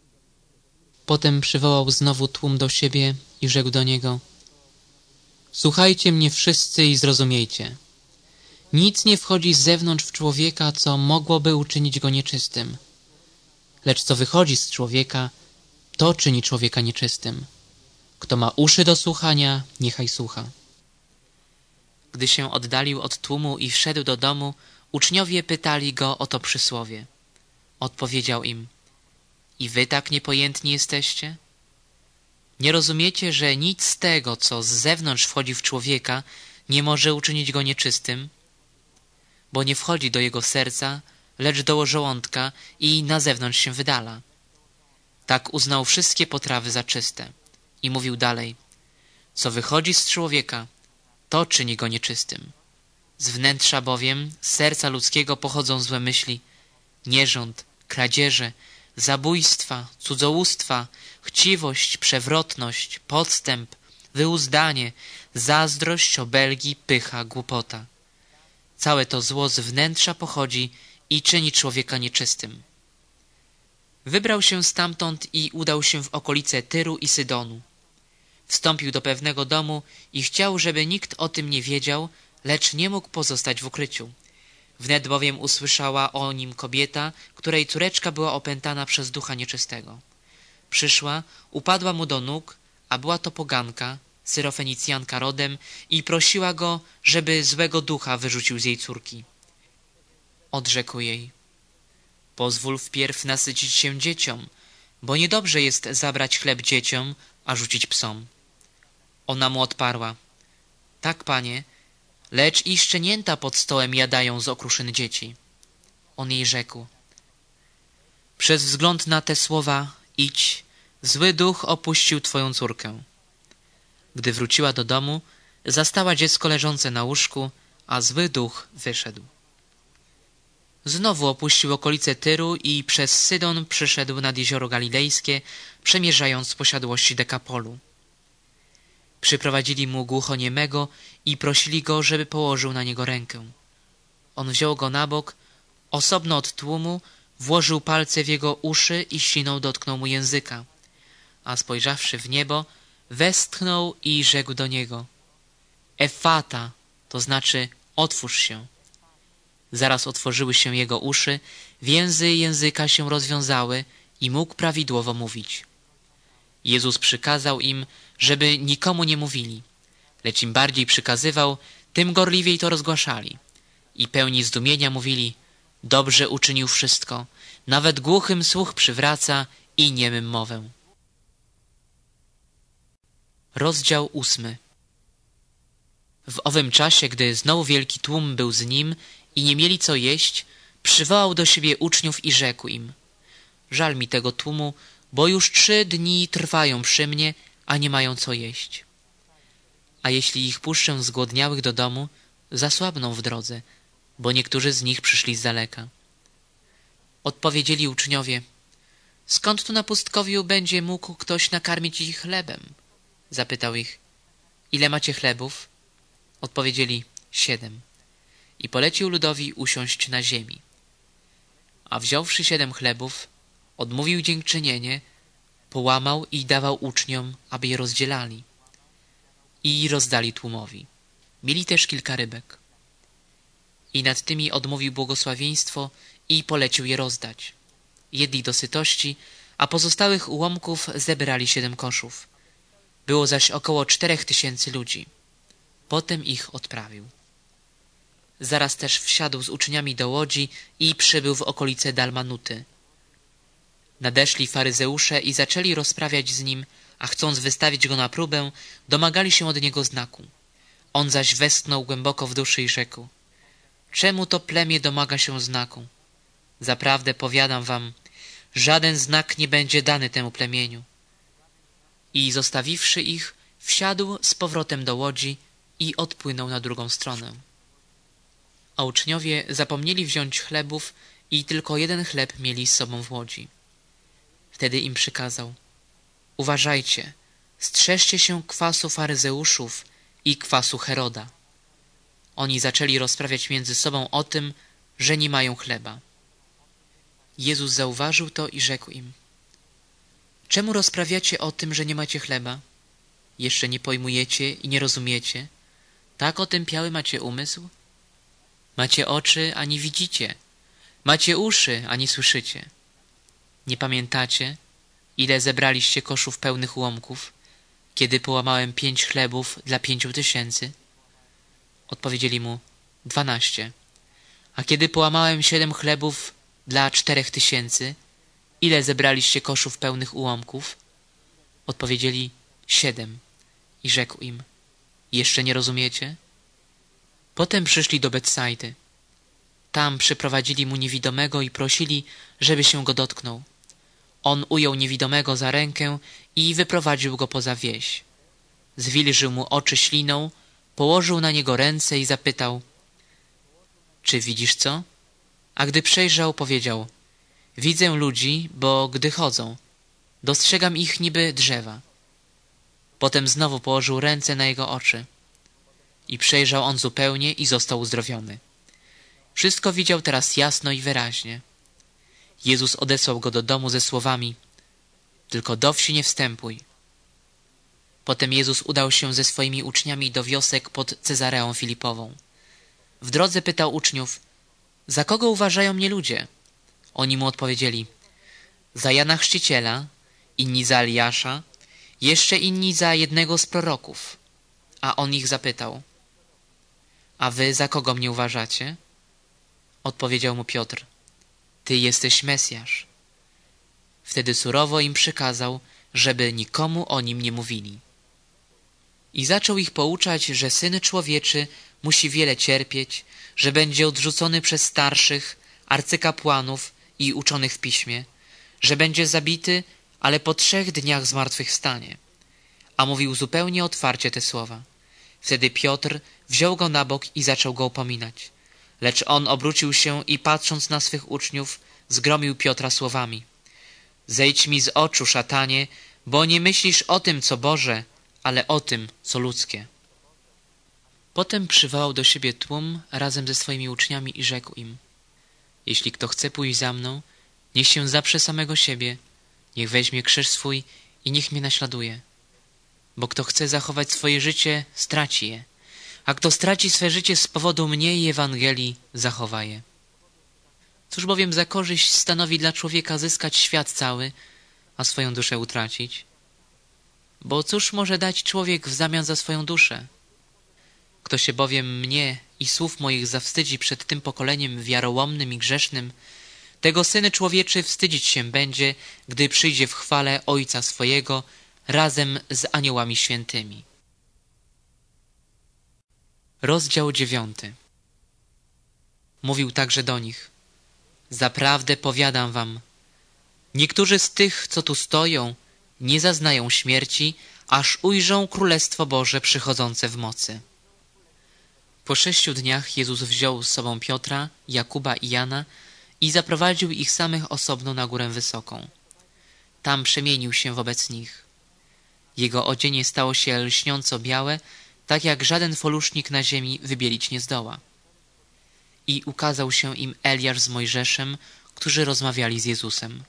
Potem przywołał znowu tłum do siebie i rzekł do niego: słuchajcie mnie wszyscy i zrozumiejcie. Nic nie wchodzi z zewnątrz w człowieka, co mogłoby uczynić go nieczystym. Lecz co wychodzi z człowieka, to czyni człowieka nieczystym. Kto ma uszy do słuchania, niechaj słucha. Gdy się oddalił od tłumu i wszedł do domu, uczniowie pytali go o to przysłowie. Odpowiedział im: i wy tak niepojętni jesteście? Nie rozumiecie, że nic z tego, co z zewnątrz wchodzi w człowieka, nie może uczynić go nieczystym? Bo nie wchodzi do jego serca, lecz do żołądka i na zewnątrz się wydala. Tak uznał wszystkie potrawy za czyste. I mówił dalej: co wychodzi z człowieka, to czyni go nieczystym. Z wnętrza bowiem, z serca ludzkiego pochodzą złe myśli, nierząd, kradzieże, zabójstwa, cudzołóstwa, chciwość, przewrotność, podstęp, wyuzdanie, zazdrość, obelgi, pycha, głupota. Całe to zło z wnętrza pochodzi i czyni człowieka nieczystym. Wybrał się stamtąd i udał się w okolice Tyru i Sydonu. Wstąpił do pewnego domu i chciał, żeby nikt o tym nie wiedział, lecz nie mógł pozostać w ukryciu. Wnet bowiem usłyszała o nim kobieta, której córeczka była opętana przez ducha nieczystego. Przyszła, upadła mu do nóg, a była to poganka, Syrofenicjanka rodem, i prosiła go, żeby złego ducha wyrzucił z jej córki. Odrzekł jej: pozwól wpierw nasycić się dzieciom, bo niedobrze jest zabrać chleb dzieciom, a rzucić psom. Ona mu odparła: tak, panie, lecz i szczenięta pod stołem jadają z okruszyn dzieci. On jej rzekł: przez wzgląd na te słowa idź, zły duch opuścił twoją córkę. Gdy wróciła do domu, zastała dziecko leżące na łóżku, a zły duch wyszedł. Znowu opuścił okolice Tyru i przez Sydon przyszedł nad jezioro Galilejskie, przemierzając posiadłości Dekapolu. Przyprowadzili mu głuchoniemego i prosili go, żeby położył na niego rękę. On wziął go na bok, osobno od tłumu, włożył palce w jego uszy i śliną dotknął mu języka, a spojrzawszy w niebo, westchnął i rzekł do niego: Effata, to znaczy otwórz się. Zaraz otworzyły się jego uszy, więzy języka się rozwiązały i mógł prawidłowo mówić. Jezus przykazał im, żeby nikomu nie mówili, lecz im bardziej przykazywał, tym gorliwiej to rozgłaszali. I pełni zdumienia mówili: dobrze uczynił wszystko, nawet głuchym słuch przywraca i niemym mowę. Rozdział ósmy. W owym czasie, gdy znowu wielki tłum był z nim i nie mieli co jeść, przywołał do siebie uczniów i rzekł im: żal mi tego tłumu, bo już trzy dni trwają przy mnie, a nie mają co jeść. A jeśli ich puszczę zgłodniałych do domu, zasłabną w drodze, bo niektórzy z nich przyszli z daleka. Odpowiedzieli uczniowie: skąd tu na pustkowiu będzie mógł ktoś nakarmić ich chlebem? Zapytał ich: ile macie chlebów? Odpowiedzieli: siedem. I polecił ludowi usiąść na ziemi. A wziąwszy siedem chlebów, odmówił dziękczynienie, połamał i dawał uczniom, aby je rozdzielali. I rozdali tłumowi. Mieli też kilka rybek. I nad tymi odmówił błogosławieństwo i polecił je rozdać. Jedli do sytości, a pozostałych ułomków zebrali siedem koszów. Było zaś około czterech tysięcy ludzi. Potem ich odprawił. Zaraz też wsiadł z uczniami do łodzi i przybył w okolice Dalmanuty. Nadeszli faryzeusze i zaczęli rozprawiać z nim, a chcąc wystawić go na próbę, domagali się od niego znaku. On zaś westchnął głęboko w duszy i rzekł: czemu to plemię domaga się znaku? Zaprawdę powiadam wam, żaden znak nie będzie dany temu plemieniu. I zostawiwszy ich, wsiadł z powrotem do łodzi i odpłynął na drugą stronę. A uczniowie zapomnieli wziąć chlebów i tylko jeden chleb mieli z sobą w łodzi. Wtedy im przykazał: uważajcie, strzeżcie się kwasu faryzeuszów i kwasu Heroda. Oni zaczęli rozprawiać między sobą o tym, że nie mają chleba. Jezus zauważył to i rzekł im: czemu rozprawiacie o tym, że nie macie chleba? Jeszcze nie pojmujecie i nie rozumiecie? Tak otępiały macie umysł? Macie oczy, a nie widzicie. Macie uszy, a nie słyszycie. Nie pamiętacie, ile zebraliście koszów pełnych ułomków, kiedy połamałem pięć chlebów dla pięciu tysięcy? Odpowiedzieli mu: dwanaście. A kiedy połamałem siedem chlebów dla czterech tysięcy, ile zebraliście koszów pełnych ułomków? Odpowiedzieli: siedem. I rzekł im: jeszcze nie rozumiecie? Potem przyszli do Betsajdy. Tam przyprowadzili mu niewidomego i prosili, żeby się go dotknął. On ujął niewidomego za rękę i wyprowadził go poza wieś. Zwilżył mu oczy śliną, położył na niego ręce i zapytał: czy widzisz co? A gdy przejrzał, powiedział: widzę ludzi, bo gdy chodzą, dostrzegam ich niby drzewa. Potem znowu położył ręce na jego oczy. I przejrzał on zupełnie i został uzdrowiony. Wszystko widział teraz jasno i wyraźnie. Jezus odesłał go do domu ze słowami: tylko do wsi nie wstępuj. Potem Jezus udał się ze swoimi uczniami do wiosek pod Cezareą Filipową. W drodze pytał uczniów: za kogo uważają mnie ludzie? Oni mu odpowiedzieli: za Jana Chrzciciela, inni za Eliasza, jeszcze inni za jednego z proroków. A on ich zapytał: a wy za kogo mnie uważacie? Odpowiedział mu Piotr: ty jesteś Mesjasz. Wtedy surowo im przykazał, żeby nikomu o nim nie mówili. I zaczął ich pouczać, że Syn Człowieczy musi wiele cierpieć, że będzie odrzucony przez starszych, arcykapłanów i uczonych w piśmie, że będzie zabity, ale po trzech dniach zmartwychwstanie. A mówił zupełnie otwarcie te słowa. Wtedy Piotr wziął go na bok i zaczął go upominać: Lecz on obrócił się i patrząc na swych uczniów, zgromił Piotra słowami: Zejdź mi z oczu, szatanie, bo nie myślisz o tym, co Boże, ale o tym, co ludzkie. Potem przywołał do siebie tłum razem ze swoimi uczniami i rzekł im: Jeśli kto chce pójść za mną, niech się zaprze samego siebie, niech weźmie krzyż swój i niech mnie naśladuje. Bo kto chce zachować swoje życie, straci je, a kto straci swe życie z powodu mnie i Ewangelii, zachowa je. Cóż bowiem za korzyść stanowi dla człowieka zyskać świat cały, a swoją duszę utracić? Bo cóż może dać człowiek w zamian za swoją duszę? Kto się bowiem mnie i słów moich zawstydzi przed tym pokoleniem wiarołomnym i grzesznym, tego Syn Człowieczy wstydzić się będzie, gdy przyjdzie w chwale Ojca swojego razem z aniołami świętymi. Rozdział dziewiąty. Mówił także do nich: Zaprawdę powiadam wam, niektórzy z tych, co tu stoją, nie zaznają śmierci, aż ujrzą Królestwo Boże przychodzące w mocy. Po sześciu dniach Jezus wziął z sobą Piotra, Jakuba i Jana i zaprowadził ich samych osobno na górę wysoką. Tam przemienił się wobec nich. Jego odzienie stało się lśniąco białe, tak jak żaden folusznik na ziemi wybielić nie zdoła. I ukazał się im Eliasz z Mojżeszem, którzy rozmawiali z Jezusem.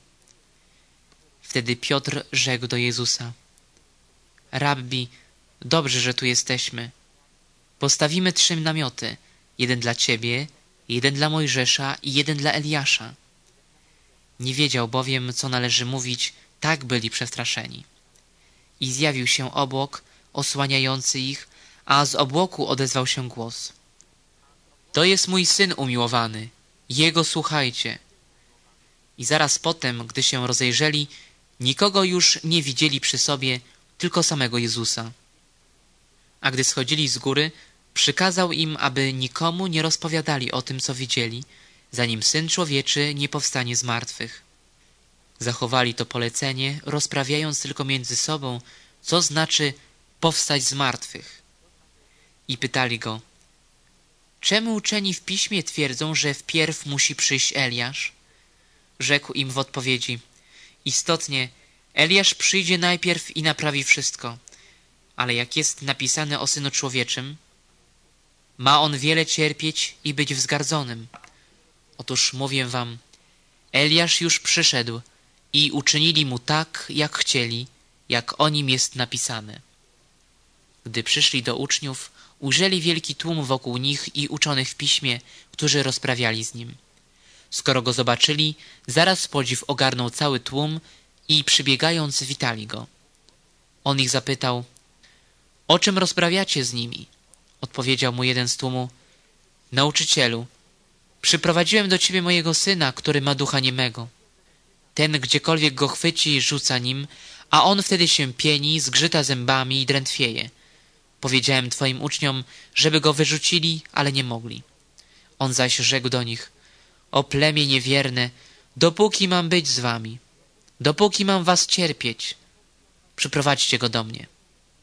Wtedy Piotr rzekł do Jezusa: Rabbi, dobrze, że tu jesteśmy. Postawimy trzy namioty, jeden dla Ciebie, jeden dla Mojżesza i jeden dla Eliasza. Nie wiedział bowiem, co należy mówić, tak byli przestraszeni. I zjawił się obłok, osłaniający ich, a z obłoku odezwał się głos: To jest mój Syn umiłowany, Jego słuchajcie. I zaraz potem, gdy się rozejrzeli, nikogo już nie widzieli przy sobie, tylko samego Jezusa. A gdy schodzili z góry, przykazał im, aby nikomu nie rozpowiadali o tym, co widzieli, zanim Syn Człowieczy nie powstanie z martwych. Zachowali to polecenie, rozprawiając tylko między sobą, co znaczy powstać z martwych. I pytali go: Czemu uczeni w piśmie twierdzą, że wpierw musi przyjść Eliasz? Rzekł im w odpowiedzi: Istotnie, Eliasz przyjdzie najpierw i naprawi wszystko. Ale jak jest napisane o Synu Człowieczym, ma on wiele cierpieć i być wzgardzonym. Otóż mówię wam, Eliasz już przyszedł i uczynili mu tak, jak chcieli, jak o nim jest napisane. Gdy przyszli do uczniów, ujrzeli wielki tłum wokół nich i uczonych w piśmie, którzy rozprawiali z nim. Skoro go zobaczyli, zaraz podziw ogarnął cały tłum i przybiegając witali go. On ich zapytał: O czym rozprawiacie z nimi? Odpowiedział mu jeden z tłumu: Nauczycielu, przyprowadziłem do ciebie mojego syna, który ma ducha niemego. Ten gdziekolwiek go chwyci, rzuca nim, a on wtedy się pieni, zgrzyta zębami i drętwieje. Powiedziałem twoim uczniom, żeby go wyrzucili, ale nie mogli. On zaś rzekł do nich: O plemię niewierne, dopóki mam być z wami, dopóki mam was cierpieć, przyprowadźcie go do mnie.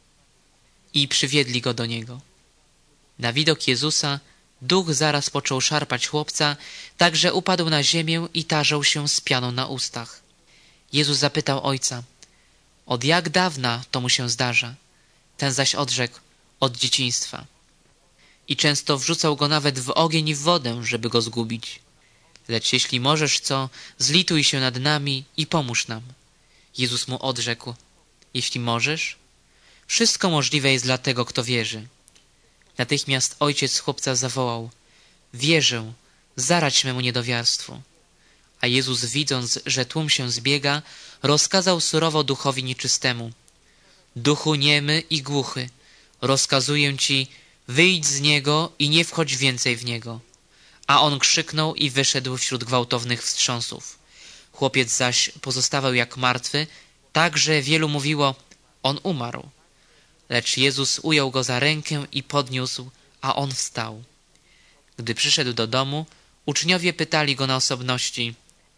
I przywiedli go do niego. Na widok Jezusa duch zaraz począł szarpać chłopca, tak że upadł na ziemię i tarzał się z pianą na ustach. Jezus zapytał ojca: Od jak dawna to mu się zdarza? Ten zaś odrzekł: Od dzieciństwa. I często wrzucał go nawet w ogień i w wodę, żeby go zgubić. Lecz jeśli możesz co, zlituj się nad nami i pomóż nam. Jezus mu odrzekł: Jeśli możesz? Wszystko możliwe jest dla tego, kto wierzy. Natychmiast ojciec chłopca zawołał: Wierzę, zaradź memu niedowiarstwu. A Jezus, widząc, że tłum się zbiega, rozkazał surowo duchowi nieczystemu: Duchu niemy i głuchy, rozkazuję ci, wyjdź z niego i nie wchodź więcej w niego. A on krzyknął i wyszedł wśród gwałtownych wstrząsów. Chłopiec zaś pozostawał jak martwy, tak że wielu mówiło: On umarł. Lecz Jezus ujął go za rękę i podniósł, a on wstał. Gdy przyszedł do domu, uczniowie pytali go na osobności: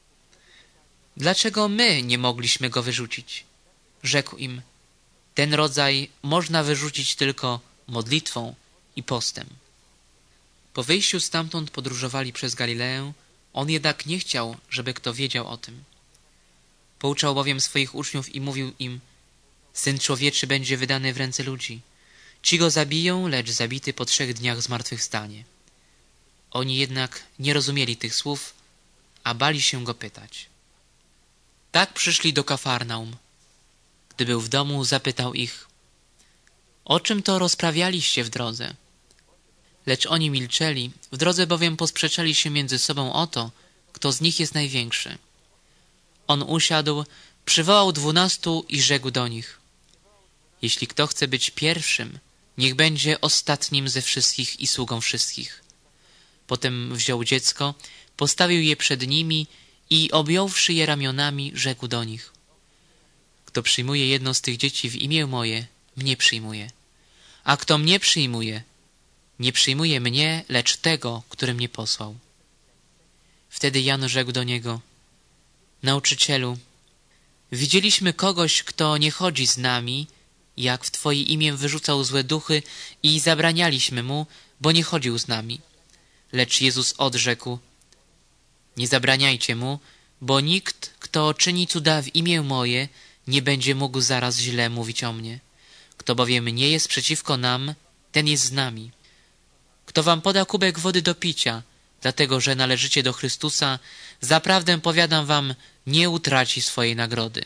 Dlaczego my nie mogliśmy go wyrzucić? Rzekł im: Ten rodzaj można wyrzucić tylko modlitwą i postem. Po wyjściu stamtąd podróżowali przez Galileę, on jednak nie chciał, żeby kto wiedział o tym. Pouczał bowiem swoich uczniów i mówił im: Syn Człowieczy będzie wydany w ręce ludzi. Ci go zabiją, lecz zabity po trzech dniach zmartwychwstanie. Oni jednak nie rozumieli tych słów, a bali się go pytać. Tak przyszli do Kafarnaum. Gdy był w domu, zapytał ich: O czym to rozprawialiście w drodze? Lecz oni milczeli, w drodze bowiem posprzeczali się między sobą o to, kto z nich jest największy. On usiadł, przywołał dwunastu i rzekł do nich: Jeśli kto chce być pierwszym, niech będzie ostatnim ze wszystkich i sługą wszystkich. Potem wziął dziecko, postawił je przed nimi i objąwszy je ramionami, rzekł do nich: Kto przyjmuje jedno z tych dzieci w imię moje, mnie przyjmuje. A kto mnie przyjmuje, nie przyjmuje mnie, lecz tego, który mnie posłał. Wtedy Jan rzekł do niego: Nauczycielu, widzieliśmy kogoś, kto nie chodzi z nami, jak w Twoje imię wyrzucał złe duchy i zabranialiśmy mu, bo nie chodził z nami. Lecz Jezus odrzekł: Nie zabraniajcie mu, bo nikt, kto czyni cuda w imię moje, nie będzie mógł zaraz źle mówić o mnie. Kto bowiem nie jest przeciwko nam, ten jest z nami. Kto wam poda kubek wody do picia, dlatego że należycie do Chrystusa, zaprawdę powiadam wam, nie utraci swojej nagrody.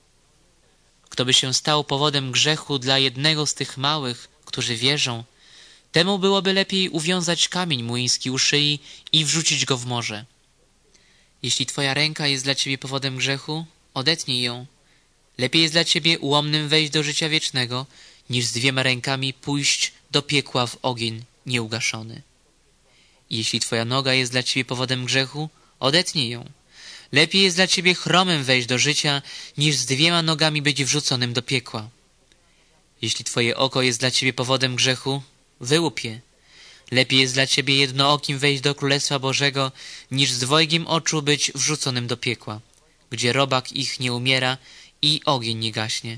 Kto by się stał powodem grzechu dla jednego z tych małych, którzy wierzą, temu byłoby lepiej uwiązać kamień młyński u szyi i wrzucić go w morze. Jeśli twoja ręka jest dla ciebie powodem grzechu, odetnij ją. Lepiej jest dla ciebie ułomnym wejść do życia wiecznego, niż z dwiema rękami pójść do piekła w ogień nieugaszony. Jeśli twoja noga jest dla ciebie powodem grzechu, odetnij ją. Lepiej jest dla ciebie chromym wejść do życia, niż z dwiema nogami być wrzuconym do piekła. Jeśli twoje oko jest dla ciebie powodem grzechu, wyłup je. Lepiej jest dla ciebie jednookim wejść do Królestwa Bożego, niż z dwojgiem oczu być wrzuconym do piekła, gdzie robak ich nie umiera i ogień nie gaśnie.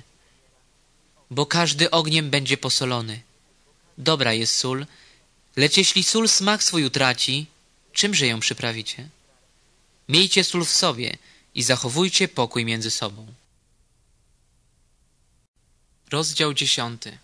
Bo każdy ogniem będzie posolony. Dobra jest sól, lecz jeśli sól smak swój utraci, czymże ją przyprawicie? Miejcie sól w sobie i zachowujcie pokój między sobą. Rozdział dziesiąty.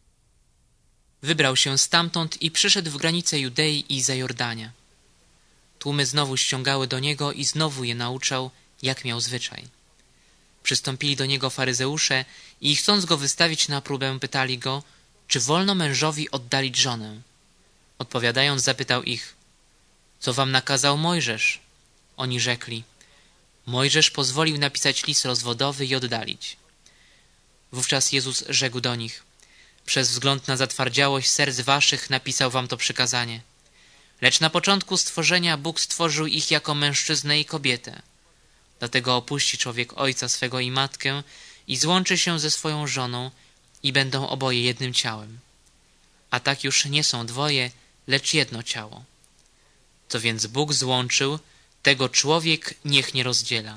Wybrał się stamtąd i przyszedł w granice Judei i Zajordania. Tłumy znowu ściągały do niego i znowu je nauczał, jak miał zwyczaj. Przystąpili do niego faryzeusze i chcąc go wystawić na próbę, pytali go, czy wolno mężowi oddalić żonę. Odpowiadając, zapytał ich: Co wam nakazał Mojżesz? Oni rzekli: Mojżesz pozwolił napisać list rozwodowy i oddalić. Wówczas Jezus rzekł do nich: Przez wzgląd na zatwardziałość serc waszych napisał wam to przykazanie. Lecz na początku stworzenia Bóg stworzył ich jako mężczyznę i kobietę. Dlatego opuści człowiek ojca swego i matkę i złączy się ze swoją żoną i będą oboje jednym ciałem. A tak już nie są dwoje, lecz jedno ciało. Co więc Bóg złączył, tego człowiek niech nie rozdziela.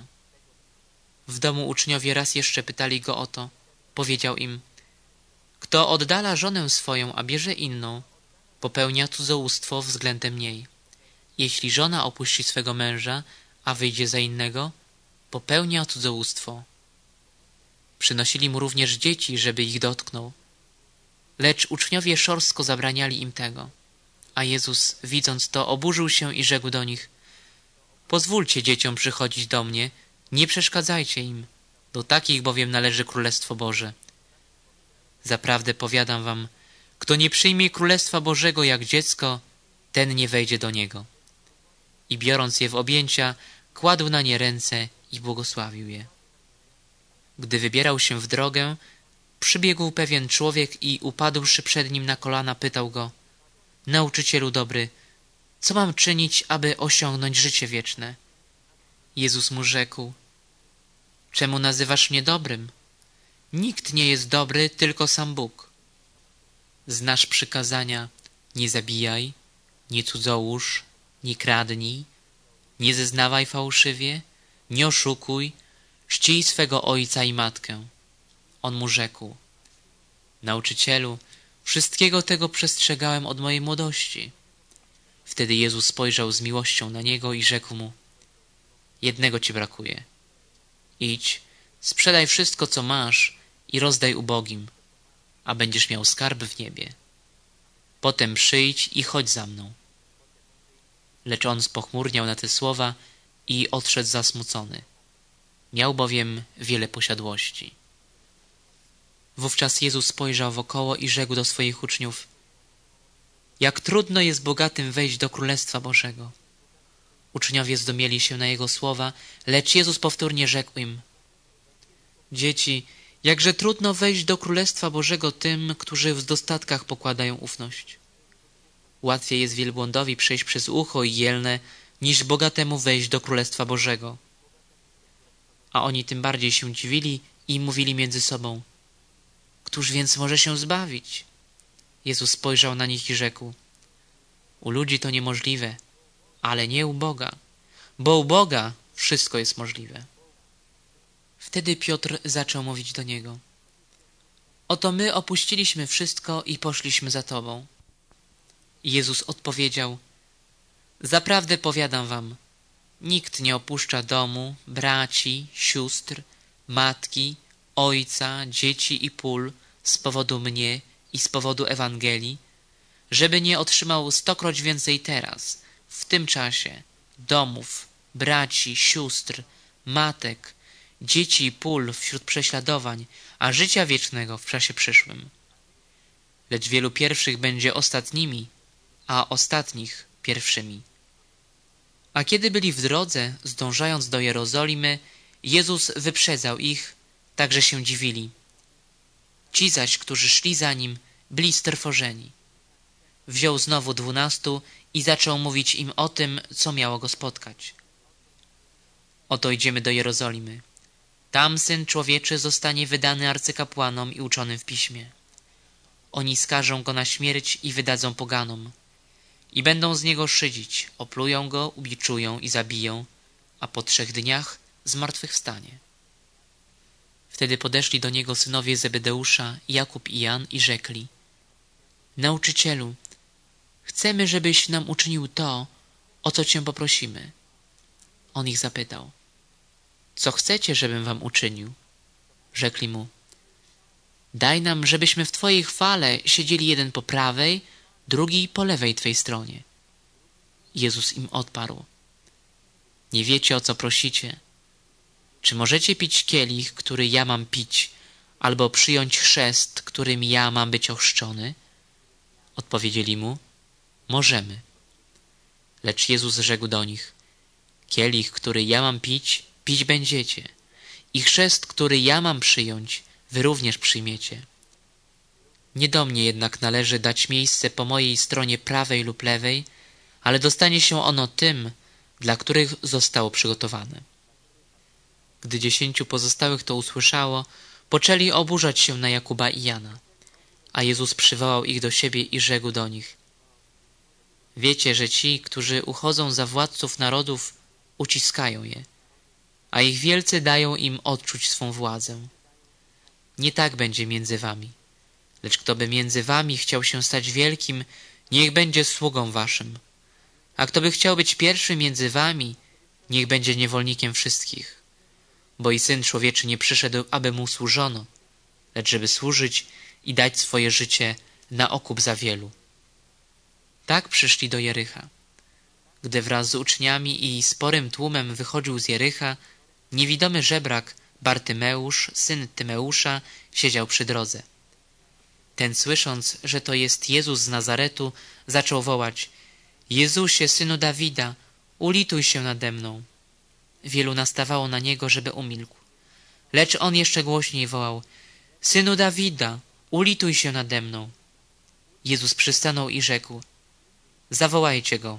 W domu uczniowie raz jeszcze pytali go o to. Powiedział im: Kto oddala żonę swoją, a bierze inną, popełnia cudzołóstwo względem niej. Jeśli żona opuści swego męża, a wyjdzie za innego, popełnia cudzołóstwo. Przynosili mu również dzieci, żeby ich dotknął. Lecz uczniowie szorstko zabraniali im tego. A Jezus, widząc to, oburzył się i rzekł do nich: Pozwólcie dzieciom przychodzić do mnie, nie przeszkadzajcie im, do takich bowiem należy Królestwo Boże. Zaprawdę powiadam wam, kto nie przyjmie Królestwa Bożego jak dziecko, ten nie wejdzie do niego. I biorąc je w objęcia, kładł na nie ręce i błogosławił je. Gdy wybierał się w drogę, przybiegł pewien człowiek i upadłszy przed nim na kolana, pytał go: Nauczycielu dobry, co mam czynić, aby osiągnąć życie wieczne? Jezus mu rzekł: Czemu nazywasz mnie dobrym? Nikt nie jest dobry, tylko sam Bóg. Znasz przykazania: nie zabijaj, nie cudzołóż, nie kradnij, nie zeznawaj fałszywie, nie oszukuj, czcij swego ojca i matkę. On mu rzekł: Nauczycielu, wszystkiego tego przestrzegałem od mojej młodości. Wtedy Jezus spojrzał z miłością na niego i rzekł mu: jednego ci brakuje. Idź, sprzedaj wszystko, co masz i rozdaj ubogim, a będziesz miał skarb w niebie. Potem przyjdź i chodź za mną. Lecz on spochmurniał na te słowa i odszedł zasmucony. Miał bowiem wiele posiadłości. Wówczas Jezus spojrzał wokoło i rzekł do swoich uczniów: jak trudno jest bogatym wejść do Królestwa Bożego. Uczniowie zdumieli się na Jego słowa, lecz Jezus powtórnie rzekł im: dzieci, jakże trudno wejść do Królestwa Bożego tym, którzy w dostatkach pokładają ufność. Łatwiej jest wielbłądowi przejść przez ucho i jelne, niż bogatemu wejść do Królestwa Bożego. A oni tym bardziej się dziwili i mówili między sobą: któż więc może się zbawić? Jezus spojrzał na nich i rzekł: u ludzi to niemożliwe, ale nie u Boga, bo u Boga wszystko jest możliwe. Wtedy Piotr zaczął mówić do niego: oto my opuściliśmy wszystko i poszliśmy za Tobą. I Jezus odpowiedział: zaprawdę powiadam wam, nikt nie opuszcza domu, braci, sióstr, matki, ojca, dzieci i pól z powodu mnie i z powodu Ewangelii, żeby nie otrzymał stokroć więcej teraz, w tym czasie, domów, braci, sióstr, matek, dzieci i pól wśród prześladowań, a życia wiecznego w czasie przyszłym. Lecz wielu pierwszych będzie ostatnimi, a ostatnich pierwszymi. A kiedy byli w drodze, zdążając do Jerozolimy, Jezus wyprzedzał ich, tak że się dziwili. Ci zaś, którzy szli za Nim, byli strwożeni. Wziął znowu dwunastu i zaczął mówić im o tym, co miało go spotkać. Oto idziemy do Jerozolimy. Tam Syn Człowieczy zostanie wydany arcykapłanom i uczonym w piśmie. Oni skażą go na śmierć i wydadzą poganom. I będą z niego szydzić, oplują go, ubiczują i zabiją, a po trzech dniach zmartwychwstanie. Wtedy podeszli do niego synowie Zebedeusza, Jakub i Jan i rzekli: nauczycielu, chcemy, żebyś nam uczynił to, o co cię poprosimy. On ich zapytał: co chcecie, żebym wam uczynił? Rzekli mu: daj nam, żebyśmy w Twojej chwale siedzieli jeden po prawej, drugi po lewej Twej stronie. Jezus im odparł: nie wiecie, o co prosicie. Czy możecie pić kielich, który ja mam pić, albo przyjąć chrzest, którym ja mam być ochrzczony? Odpowiedzieli mu: możemy. Lecz Jezus rzekł do nich: kielich, który ja mam pić, pić będziecie, i chrzest, który ja mam przyjąć, wy również przyjmiecie. Nie do mnie jednak należy dać miejsce po mojej stronie prawej lub lewej, ale dostanie się ono tym, dla których zostało przygotowane. Gdy dziesięciu pozostałych to usłyszało, poczęli oburzać się na Jakuba i Jana. A Jezus przywołał ich do siebie i rzekł do nich: wiecie, że ci, którzy uchodzą za władców narodów, uciskają je, a ich wielcy dają im odczuć swą władzę. Nie tak będzie między wami. Lecz kto by między wami chciał się stać wielkim, niech będzie sługą waszym. A kto by chciał być pierwszy między wami, niech będzie niewolnikiem wszystkich. Bo i Syn Człowieczy nie przyszedł, aby mu służono, lecz żeby służyć i dać swoje życie na okup za wielu. Tak przyszli do Jericha. Gdy wraz z uczniami i sporym tłumem wychodził z Jericha, niewidomy żebrak Bartymeusz, syn Tymeusza, siedział przy drodze. Ten, słysząc, że to jest Jezus z Nazaretu, zaczął wołać: Jezusie, synu Dawida, ulituj się nade mną. Wielu nastawało na niego, żeby umilkł. Lecz on jeszcze głośniej wołał: Synu Dawida, ulituj się nade mną. Jezus przystanął i rzekł: zawołajcie go.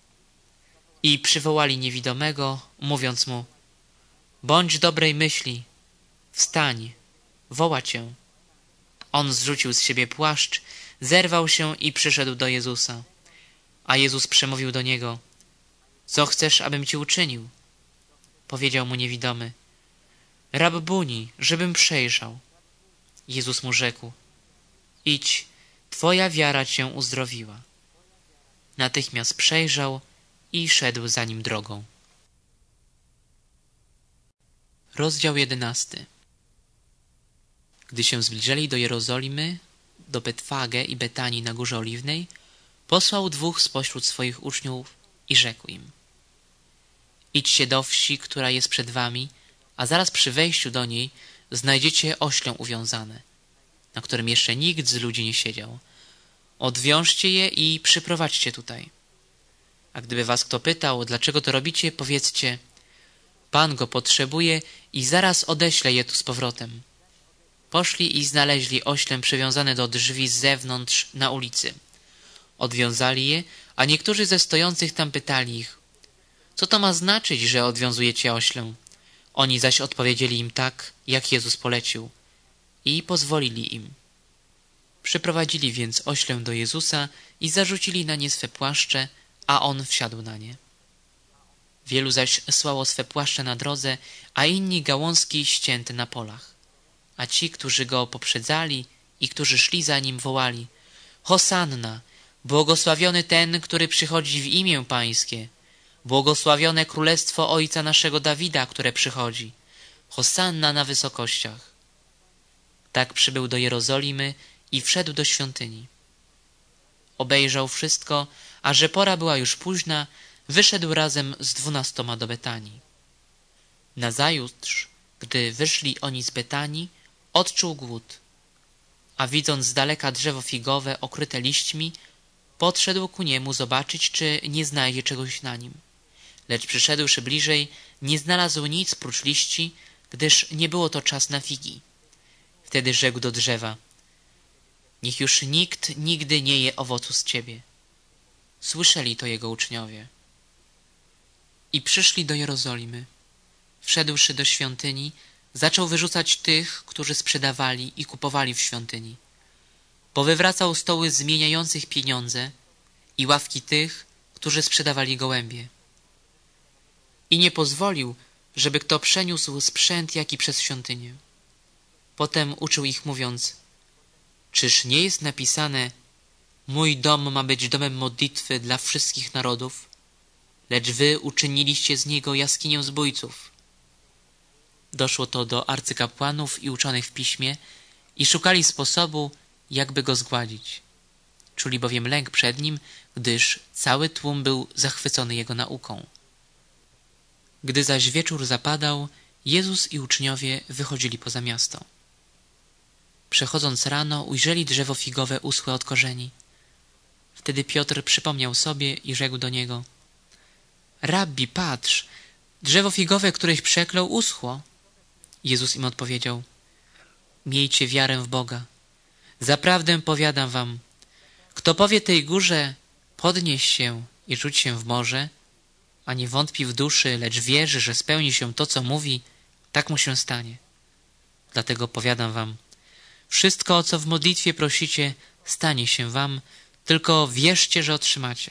I przywołali niewidomego, mówiąc mu: bądź dobrej myśli, wstań, woła cię. On zrzucił z siebie płaszcz, zerwał się i przyszedł do Jezusa. A Jezus przemówił do niego: co chcesz, abym ci uczynił? Powiedział mu niewidomy: Rabbuni, żebym przejrzał. Jezus mu rzekł: idź, twoja wiara cię uzdrowiła. natychmiast przejrzał i szedł za nim drogą. Rozdział jedenasty. Gdy się zbliżali do Jerozolimy, do Betfage i Betanii na Górze Oliwnej, posłał dwóch spośród swoich uczniów i rzekł im: idźcie do wsi, która jest przed wami, a zaraz przy wejściu do niej znajdziecie ośle uwiązane, na którym jeszcze nikt z ludzi nie siedział. Odwiążcie je i przyprowadźcie tutaj. A gdyby was kto pytał, dlaczego to robicie, powiedzcie: Pan go potrzebuje i zaraz odeślę je tu z powrotem. Poszli i znaleźli oślę przywiązane do drzwi z zewnątrz na ulicy. Odwiązali je, a niektórzy ze stojących tam pytali ich: co to ma znaczyć, że odwiązujecie oślę? Oni zaś odpowiedzieli im tak, jak Jezus polecił, i pozwolili im. Przyprowadzili więc oślę do Jezusa i zarzucili na nie swe płaszcze, a on wsiadł na nie. Wielu zaś słało swe płaszcze na drodze, a inni gałązki ścięte na polach. A ci, którzy go poprzedzali i którzy szli za nim, wołali: Hosanna! Błogosławiony ten, który przychodzi w imię Pańskie! Błogosławione królestwo ojca naszego Dawida, które przychodzi! Hosanna na wysokościach! Tak przybył do Jerozolimy i wszedł do świątyni. Obejrzał wszystko, a że pora była już późna, wyszedł razem z dwunastoma do Betanii. Nazajutrz, gdy wyszli oni z Betanii, odczuł głód, a widząc z daleka drzewo figowe okryte liśćmi, podszedł ku niemu zobaczyć, czy nie znajdzie czegoś na nim. Lecz przyszedłszy bliżej, nie znalazł nic prócz liści, gdyż nie było to czas na figi. Wtedy rzekł do drzewa: niech już nikt nigdy nie je owocu z ciebie. Słyszeli to jego uczniowie. I przyszli do Jerozolimy. Wszedłszy do świątyni, zaczął wyrzucać tych, którzy sprzedawali i kupowali w świątyni. Powywracał stoły zmieniających pieniądze i ławki tych, którzy sprzedawali gołębie. I nie pozwolił, żeby kto przeniósł sprzęt jaki przez świątynię. Potem uczył ich, mówiąc: czyż nie jest napisane: mój dom ma być domem modlitwy dla wszystkich narodów, lecz wy uczyniliście z niego jaskinię zbójców. Doszło to do arcykapłanów i uczonych w piśmie i szukali sposobu, jakby go zgładzić. Czuli bowiem lęk przed nim, gdyż cały tłum był zachwycony jego nauką. Gdy zaś wieczór zapadał, Jezus i uczniowie wychodzili poza miasto. Przechodząc rano, ujrzeli drzewo figowe uschłe od korzeni. Wtedy Piotr przypomniał sobie i rzekł do niego: Rabbi, patrz, drzewo figowe, któreś przeklął, uschło. Jezus im odpowiedział: miejcie wiarę w Boga. Zaprawdę powiadam wam, kto powie tej górze: podnieś się i rzuć się w morze, a nie wątpi w duszy, lecz wierzy, że spełni się to, co mówi, tak mu się stanie. Dlatego powiadam wam, wszystko, o co w modlitwie prosicie, stanie się wam, tylko wierzcie, że otrzymacie.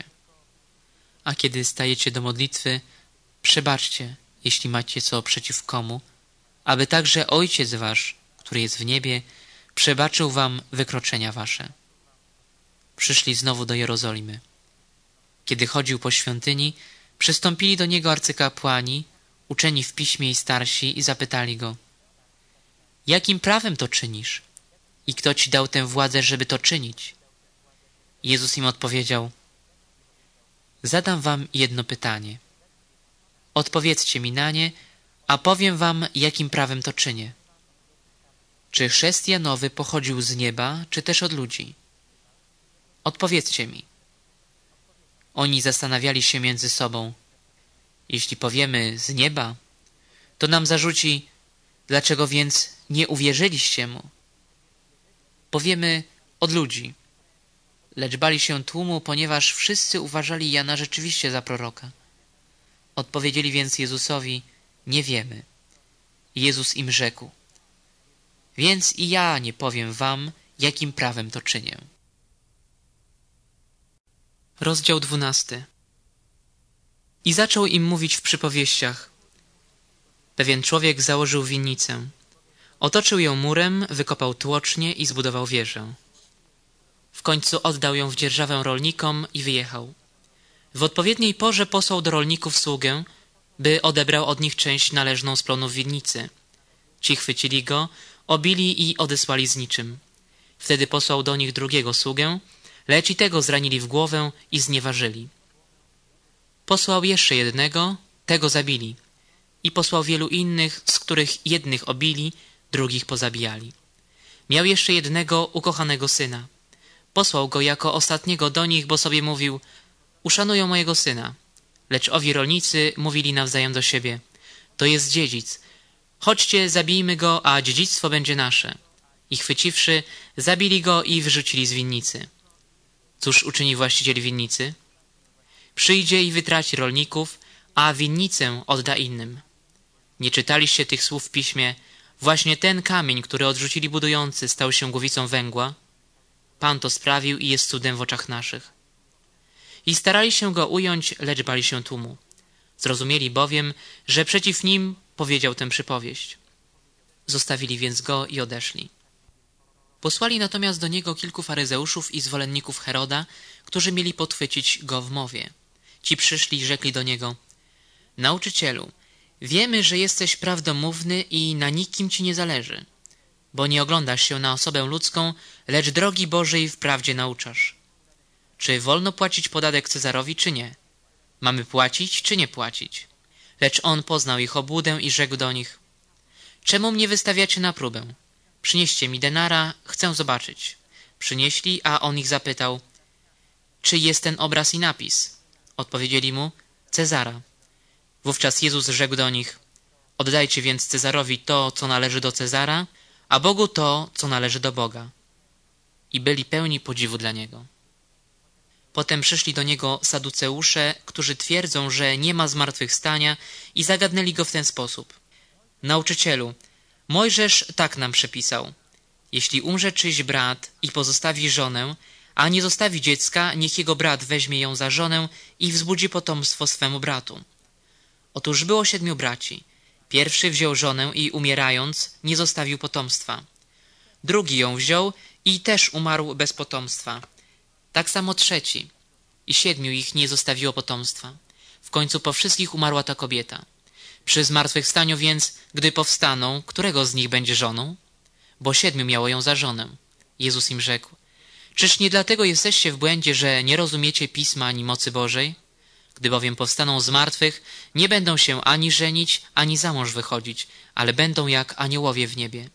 A kiedy stajecie do modlitwy, przebaczcie, jeśli macie co przeciw komu, aby także Ojciec wasz, który jest w niebie, przebaczył wam wykroczenia wasze. Przyszli znowu do Jerozolimy. Kiedy chodził po świątyni, przystąpili do niego arcykapłani, uczeni w piśmie i starsi, i zapytali go: jakim prawem to czynisz? I kto ci dał tę władzę, żeby to czynić? Jezus im odpowiedział: zadam wam jedno pytanie. Odpowiedzcie mi na nie, a powiem wam, jakim prawem to czynię. Czy chrzest Janowy pochodził z nieba, czy też od ludzi? Odpowiedzcie mi. Oni zastanawiali się między sobą. Jeśli powiemy z nieba, to nam zarzuci: dlaczego więc nie uwierzyliście mu? Powiemy: od ludzi. Lecz bali się tłumu, ponieważ wszyscy uważali Jana rzeczywiście za proroka. Odpowiedzieli więc Jezusowi: nie wiemy. I Jezus im rzekł: więc i ja nie powiem wam, jakim prawem to czynię. Rozdział dwunasty. I zaczął im mówić w przypowieściach. Pewien człowiek założył winnicę. Otoczył ją murem, wykopał tłocznie i zbudował wieżę. W końcu oddał ją w dzierżawę rolnikom i wyjechał. W odpowiedniej porze posłał do rolników sługę, by odebrał od nich część należną z plonów winnicy. Ci chwycili go, obili i odesłali z niczym. Wtedy posłał do nich drugiego sługę, lecz i tego zranili w głowę i znieważyli. Posłał jeszcze jednego, tego zabili. I posłał wielu innych, z których jednych obili, drugich pozabijali. Miał jeszcze jednego ukochanego syna. Posłał go jako ostatniego do nich, bo sobie mówił: uszanują mojego syna. Lecz owi rolnicy mówili nawzajem do siebie: to jest dziedzic. Chodźcie, zabijmy go, a dziedzictwo będzie nasze. I chwyciwszy, zabili go i wyrzucili z winnicy. Cóż uczyni właściciel winnicy? Przyjdzie i wytraci rolników, a winnicę odda innym. Nie czytaliście tych słów w piśmie: właśnie ten kamień, który odrzucili budujący, stał się głowicą węgła? Pan to sprawił i jest cudem w oczach naszych. I starali się go ująć, lecz bali się tłumu. Zrozumieli bowiem, że przeciw nim powiedział tę przypowieść. Zostawili więc go i odeszli. Posłali natomiast do niego kilku faryzeuszów i zwolenników Heroda, którzy mieli podchwycić go w mowie. Ci przyszli i rzekli do niego: nauczycielu, wiemy, że jesteś prawdomówny i na nikim ci nie zależy, bo nie oglądasz się na osobę ludzką, lecz drogi Bożej w prawdzie nauczasz. Czy wolno płacić podatek Cezarowi, czy nie? Mamy płacić, czy nie płacić? Lecz on poznał ich obłudę i rzekł do nich: czemu mnie wystawiacie na próbę? Przynieście mi denara, chcę zobaczyć. Przynieśli, a on ich zapytał: czy jest ten obraz i napis? Odpowiedzieli mu: Cezara. Wówczas Jezus rzekł do nich: oddajcie więc Cezarowi to, co należy do Cezara, a Bogu to, co należy do Boga. I byli pełni podziwu dla niego. Potem przyszli do niego saduceusze, którzy twierdzą, że nie ma zmartwychwstania, i zagadnęli go w ten sposób: nauczycielu, Mojżesz tak nam przepisał: jeśli umrze czyjś brat i pozostawi żonę, a nie zostawi dziecka, niech jego brat weźmie ją za żonę i wzbudzi potomstwo swemu bratu. Otóż było siedmiu braci. Pierwszy wziął żonę i umierając nie zostawił potomstwa. Drugi ją wziął i też umarł bez potomstwa. Tak samo trzeci. I siedmiu ich nie zostawiło potomstwa. W końcu po wszystkich umarła ta kobieta. Przy zmartwychwstaniu więc, gdy powstaną, którego z nich będzie żoną? Bo siedmiu miało ją za żonę. Jezus im rzekł: czyż nie dlatego jesteście w błędzie, że nie rozumiecie Pisma ani mocy Bożej? Gdy bowiem powstaną z martwych, nie będą się ani żenić, ani za mąż wychodzić, ale będą jak aniołowie w niebie.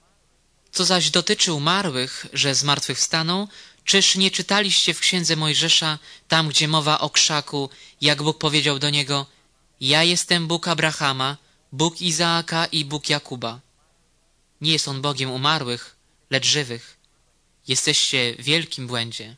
Co zaś dotyczy umarłych, że z martwych wstaną, czyż nie czytaliście w księdze Mojżesza, tam gdzie mowa o krzaku, jak Bóg powiedział do niego: ja jestem Bóg Abrahama, Bóg Izaaka i Bóg Jakuba. Nie jest on Bogiem umarłych, lecz żywych. Jesteście w wielkim błędzie.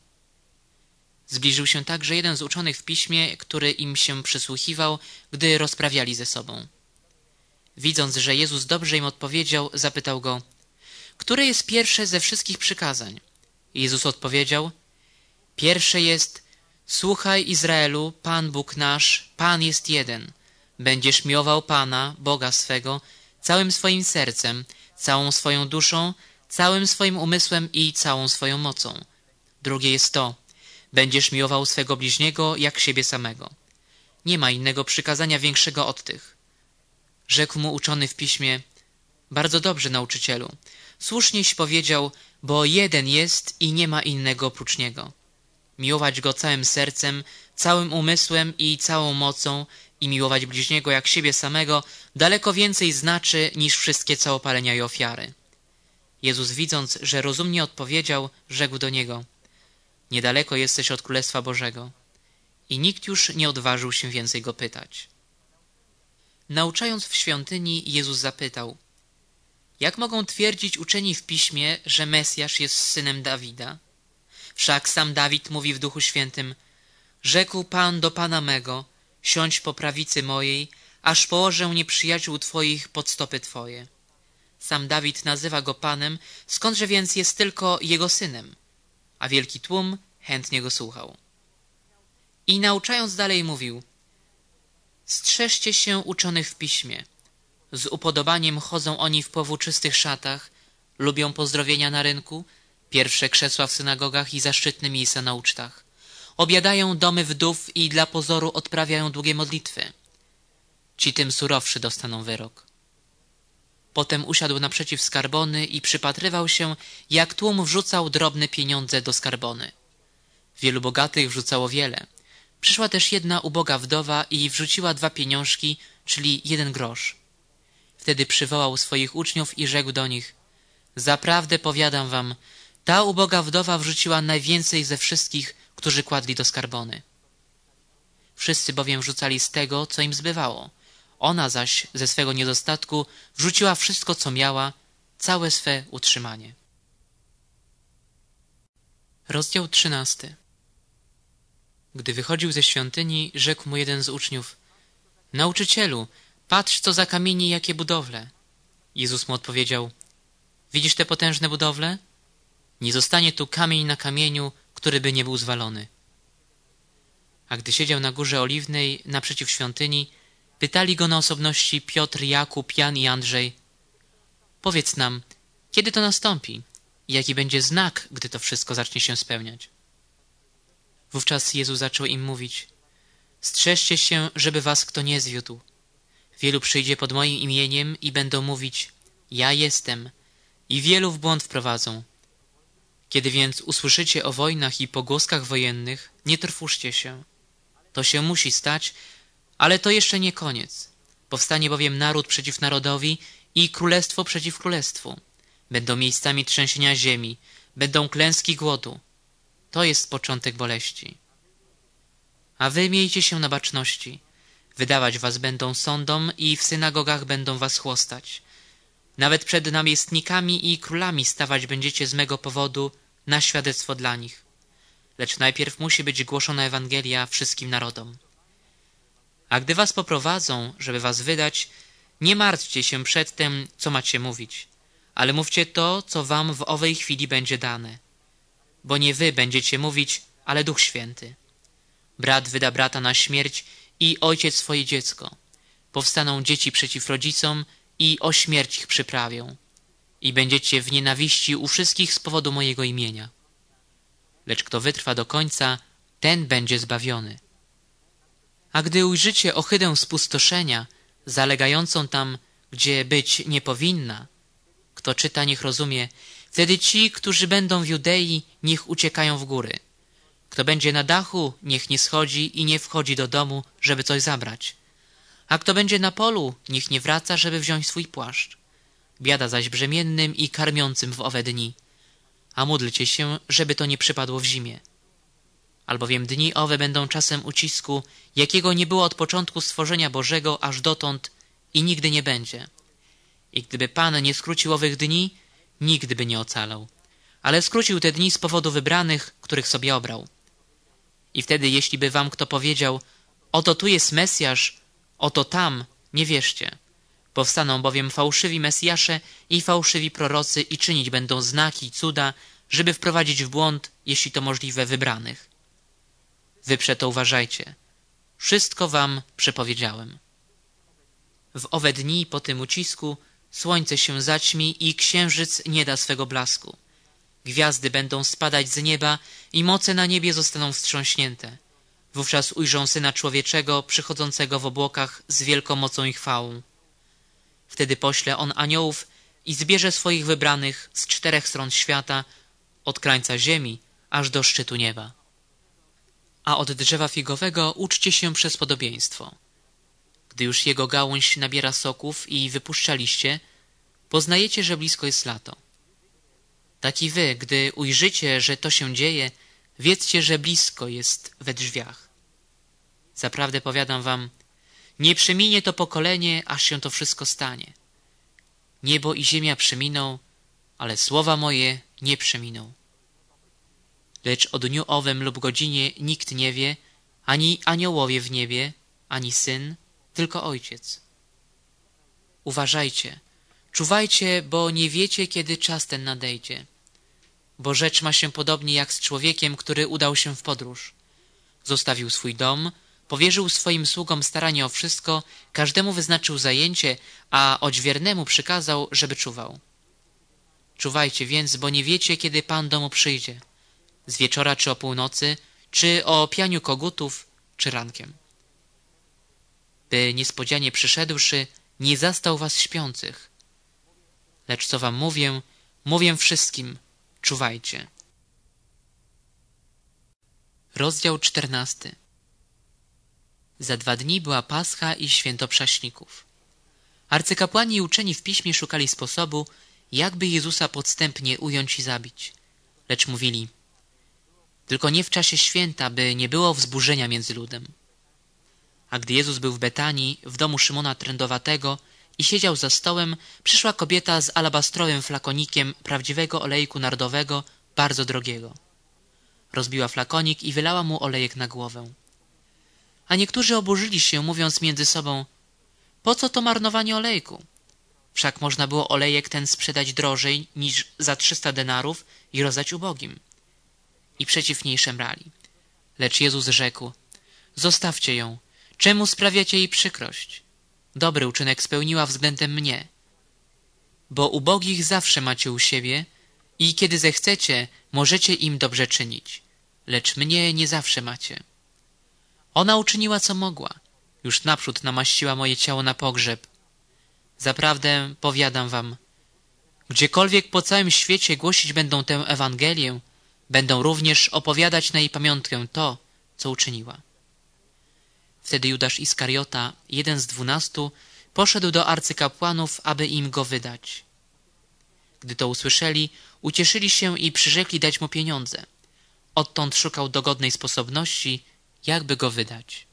Zbliżył się także jeden z uczonych w piśmie, który im się przysłuchiwał, gdy rozprawiali ze sobą. Widząc, że Jezus dobrze im odpowiedział, zapytał go: które jest pierwsze ze wszystkich przykazań? Jezus odpowiedział: pierwsze jest: słuchaj, Izraelu, Pan Bóg nasz, Pan jest jeden. Będziesz miłował Pana, Boga swego, całym swoim sercem, całą swoją duszą, całym swoim umysłem i całą swoją mocą. Drugie jest to: będziesz miłował swego bliźniego jak siebie samego. Nie ma innego przykazania większego od tych. Rzekł mu uczony w piśmie: bardzo dobrze, nauczycielu. Słusznieś powiedział, bo jeden jest i nie ma innego oprócz niego. Miłować go całym sercem, całym umysłem i całą mocą i miłować bliźniego jak siebie samego daleko więcej znaczy niż wszystkie całopalenia i ofiary. Jezus, widząc, że rozumnie odpowiedział, rzekł do niego: niedaleko jesteś od Królestwa Bożego. I nikt już nie odważył się więcej go pytać. Nauczając w świątyni, Jezus zapytał: jak mogą twierdzić uczeni w piśmie, że Mesjasz jest synem Dawida? Wszak sam Dawid mówi w Duchu Świętym: rzekł Pan do Pana mego: siądź po prawicy mojej, aż położę nieprzyjaciół Twoich pod stopy Twoje. Sam Dawid nazywa go Panem, skądże więc jest tylko jego synem? A wielki tłum chętnie go słuchał. I nauczając dalej mówił: strzeżcie się uczonych w piśmie. Z upodobaniem chodzą oni w powłóczystych szatach, lubią pozdrowienia na rynku, pierwsze krzesła w synagogach i zaszczytne miejsca na ucztach. obiadają domy wdów i dla pozoru odprawiają długie modlitwy. Ci tym surowszy dostaną wyrok. Potem usiadł naprzeciw skarbony i przypatrywał się, jak tłum wrzucał drobne pieniądze do skarbony. Wielu bogatych wrzucało wiele. Przyszła też jedna uboga wdowa i wrzuciła dwa pieniążki, czyli jeden grosz. Wtedy przywołał swoich uczniów i rzekł do nich: zaprawdę powiadam wam, ta uboga wdowa wrzuciła najwięcej ze wszystkich, którzy kładli do skarbony. Wszyscy bowiem wrzucali z tego, co im zbywało. Ona zaś ze swego niedostatku wrzuciła wszystko, co miała, całe swe utrzymanie. Rozdział trzynasty. Gdy wychodził ze świątyni, rzekł mu jeden z uczniów: nauczycielu, patrz, co za kamienie, jakie budowle. Jezus mu odpowiedział: widzisz te potężne budowle? Nie zostanie tu kamień na kamieniu, który by nie był zwalony. A gdy siedział na Górze Oliwnej naprzeciw świątyni, pytali go na osobności Piotr, Jakub, Jan i Andrzej: powiedz nam, kiedy to nastąpi i jaki będzie znak, gdy to wszystko zacznie się spełniać? Wówczas Jezus zaczął im mówić: strzeżcie się, żeby was kto nie zwiódł. Wielu przyjdzie pod moim imieniem i będą mówić: ja jestem, i wielu w błąd wprowadzą. Kiedy więc usłyszycie o wojnach i pogłoskach wojennych, nie trwóżcie się. To się musi stać, ale to jeszcze nie koniec. Powstanie bowiem naród przeciw narodowi i królestwo przeciw królestwu. Będą miejscami trzęsienia ziemi, będą klęski głodu. To jest początek boleści. A wy miejcie się na baczności. Wydawać was będą sądom i w synagogach będą was chłostać. Nawet przed namiestnikami i królami stawać będziecie z mego powodu na świadectwo dla nich. Lecz najpierw musi być głoszona Ewangelia wszystkim narodom. A gdy was poprowadzą, żeby was wydać, nie martwcie się przedtem, co macie mówić, ale mówcie to, co wam w owej chwili będzie dane. Bo nie wy będziecie mówić, ale Duch Święty. Brat wyda brata na śmierć i ojciec swoje dziecko. Powstaną dzieci przeciw rodzicom i o śmierć ich przyprawią. I będziecie w nienawiści u wszystkich z powodu mojego imienia. Lecz kto wytrwa do końca, ten będzie zbawiony. A gdy ujrzycie ohydę spustoszenia, zalegającą tam, gdzie być nie powinna, kto czyta, niech rozumie, wtedy ci, którzy będą w Judei, niech uciekają w góry. Kto będzie na dachu, niech nie schodzi i nie wchodzi do domu, żeby coś zabrać. A kto będzie na polu, niech nie wraca, żeby wziąć swój płaszcz. Biada zaś brzemiennym i karmiącym w owe dni. A módlcie się, żeby to nie przypadło w zimie. Albowiem dni owe będą czasem ucisku, jakiego nie było od początku stworzenia Bożego aż dotąd i nigdy nie będzie. I gdyby Pan nie skrócił owych dni, nigdy by nie ocalał. Ale skrócił te dni z powodu wybranych, których sobie obrał. I wtedy, jeśli by wam kto powiedział: oto tu jest Mesjasz, oto tam, nie wierzcie. Powstaną bowiem fałszywi Mesjasze i fałszywi prorocy i czynić będą znaki i cuda, żeby wprowadzić w błąd, jeśli to możliwe, wybranych. Wy przeto uważajcie. Wszystko wam przepowiedziałem. W owe dni po tym ucisku słońce się zaćmi i księżyc nie da swego blasku. Gwiazdy będą spadać z nieba i moce na niebie zostaną wstrząśnięte. Wówczas ujrzą Syna Człowieczego przychodzącego w obłokach z wielką mocą i chwałą. Wtedy pośle On aniołów i zbierze swoich wybranych z czterech stron świata, od krańca ziemi aż do szczytu nieba. A od drzewa figowego uczcie się przez podobieństwo. Gdy już jego gałąź nabiera soków i wypuszcza liście, poznajecie, że blisko jest lato. Tak i wy, gdy ujrzycie, że to się dzieje, wiedzcie, że blisko jest we drzwiach. Zaprawdę powiadam wam, nie przeminie to pokolenie, aż się to wszystko stanie. Niebo i ziemia przeminą, ale słowa moje nie przeminą. Lecz o dniu owym lub godzinie nikt nie wie, ani aniołowie w niebie, ani Syn, tylko Ojciec. Uważajcie, czuwajcie, bo nie wiecie, kiedy czas ten nadejdzie. Bo rzecz ma się podobnie jak z człowiekiem, który udał się w podróż. Zostawił swój dom, powierzył swoim sługom staranie o wszystko, każdemu wyznaczył zajęcie, a odźwiernemu przykazał, żeby czuwał. Czuwajcie więc, bo nie wiecie, kiedy Pan domu przyjdzie. Z wieczora czy o północy, czy o pianiu kogutów, czy rankiem. By niespodzianie przyszedłszy, nie zastał was śpiących. Lecz co wam mówię, mówię wszystkim, czuwajcie. Rozdział czternasty. Za dwa dni była Pascha i święto Prześników. Arcykapłani i uczeni w piśmie szukali sposobu, jakby Jezusa podstępnie ująć i zabić. Lecz mówili: tylko nie w czasie święta, by nie było wzburzenia między ludem. A gdy Jezus był w Betanii, w domu Szymona Trędowatego i siedział za stołem, przyszła kobieta z alabastrowym flakonikiem prawdziwego olejku nardowego, bardzo drogiego. Rozbiła flakonik i wylała mu olejek na głowę. A niektórzy oburzyli się, mówiąc między sobą: po co to marnowanie olejku? Wszak można było olejek ten sprzedać drożej niż za trzysta denarów i rozdać ubogim. I przeciw niej szemrali. Lecz Jezus rzekł: zostawcie ją, czemu sprawiacie jej przykrość? Dobry uczynek spełniła względem mnie. Bo ubogich zawsze macie u siebie i kiedy zechcecie, możecie im dobrze czynić, lecz mnie nie zawsze macie. Ona uczyniła, co mogła. Już naprzód namaściła moje ciało na pogrzeb. Zaprawdę powiadam wam, gdziekolwiek po całym świecie głosić będą tę Ewangelię, będą również opowiadać na jej pamiątkę to, co uczyniła. Wtedy Judasz Iskariota, jeden z dwunastu, poszedł do arcykapłanów, aby im go wydać. Gdy to usłyszeli, ucieszyli się i przyrzekli dać mu pieniądze. Odtąd szukał dogodnej sposobności, jakby go wydać.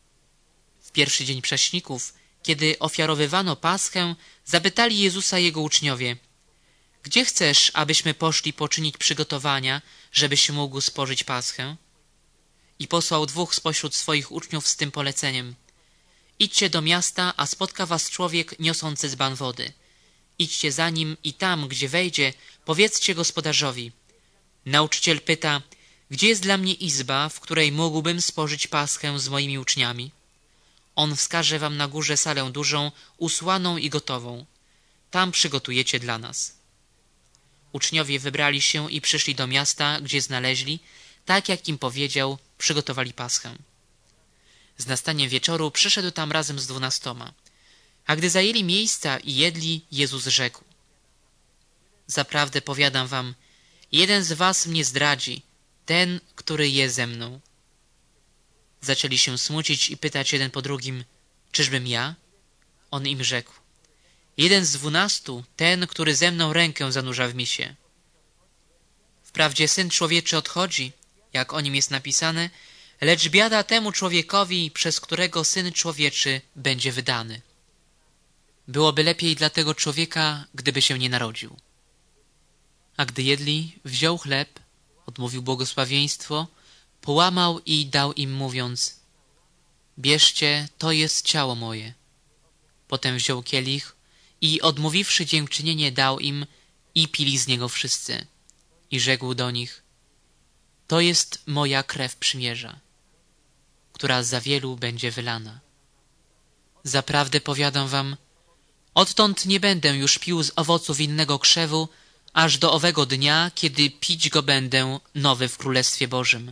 W pierwszy dzień Prześników, kiedy ofiarowywano Paschę, zapytali Jezusa jego uczniowie: gdzie chcesz, abyśmy poszli poczynić przygotowania, żebyś mógł spożyć Paschę? I posłał dwóch spośród swoich uczniów z tym poleceniem: idźcie do miasta, a spotka was człowiek niosący dzban wody. Idźcie za nim i tam, gdzie wejdzie, powiedzcie gospodarzowi: nauczyciel pyta, gdzie jest dla mnie izba, w której mógłbym spożyć Paschę z moimi uczniami? On wskaże wam na górze salę dużą, usłaną i gotową. Tam przygotujecie dla nas. Uczniowie wybrali się i przyszli do miasta, gdzie znaleźli, tak jak im powiedział, przygotowali Paschę. Z nastaniem wieczoru przyszedł tam razem z dwunastoma. A gdy zajęli miejsca i jedli, Jezus rzekł: zaprawdę powiadam wam, jeden z was mnie zdradzi, ten, który je ze mną. Zaczęli się smucić i pytać jeden po drugim: czyżbym ja? On im rzekł: jeden z dwunastu, ten, który ze mną rękę zanurza w misie. Wprawdzie Syn Człowieczy odchodzi, jak o nim jest napisane, lecz biada temu człowiekowi, przez którego Syn Człowieczy będzie wydany. Byłoby lepiej dla tego człowieka, gdyby się nie narodził. A gdy jedli, wziął chleb, odmówił błogosławieństwo, połamał i dał im, mówiąc: bierzcie, to jest ciało moje. Potem wziął kielich i odmówiwszy dziękczynienie, dał im i pili z niego wszyscy. I rzekł do nich: to jest moja krew przymierza, która za wielu będzie wylana. Zaprawdę powiadam wam, odtąd nie będę już pił z owoców innego krzewu, aż do owego dnia, kiedy pić go będę nowy w Królestwie Bożym.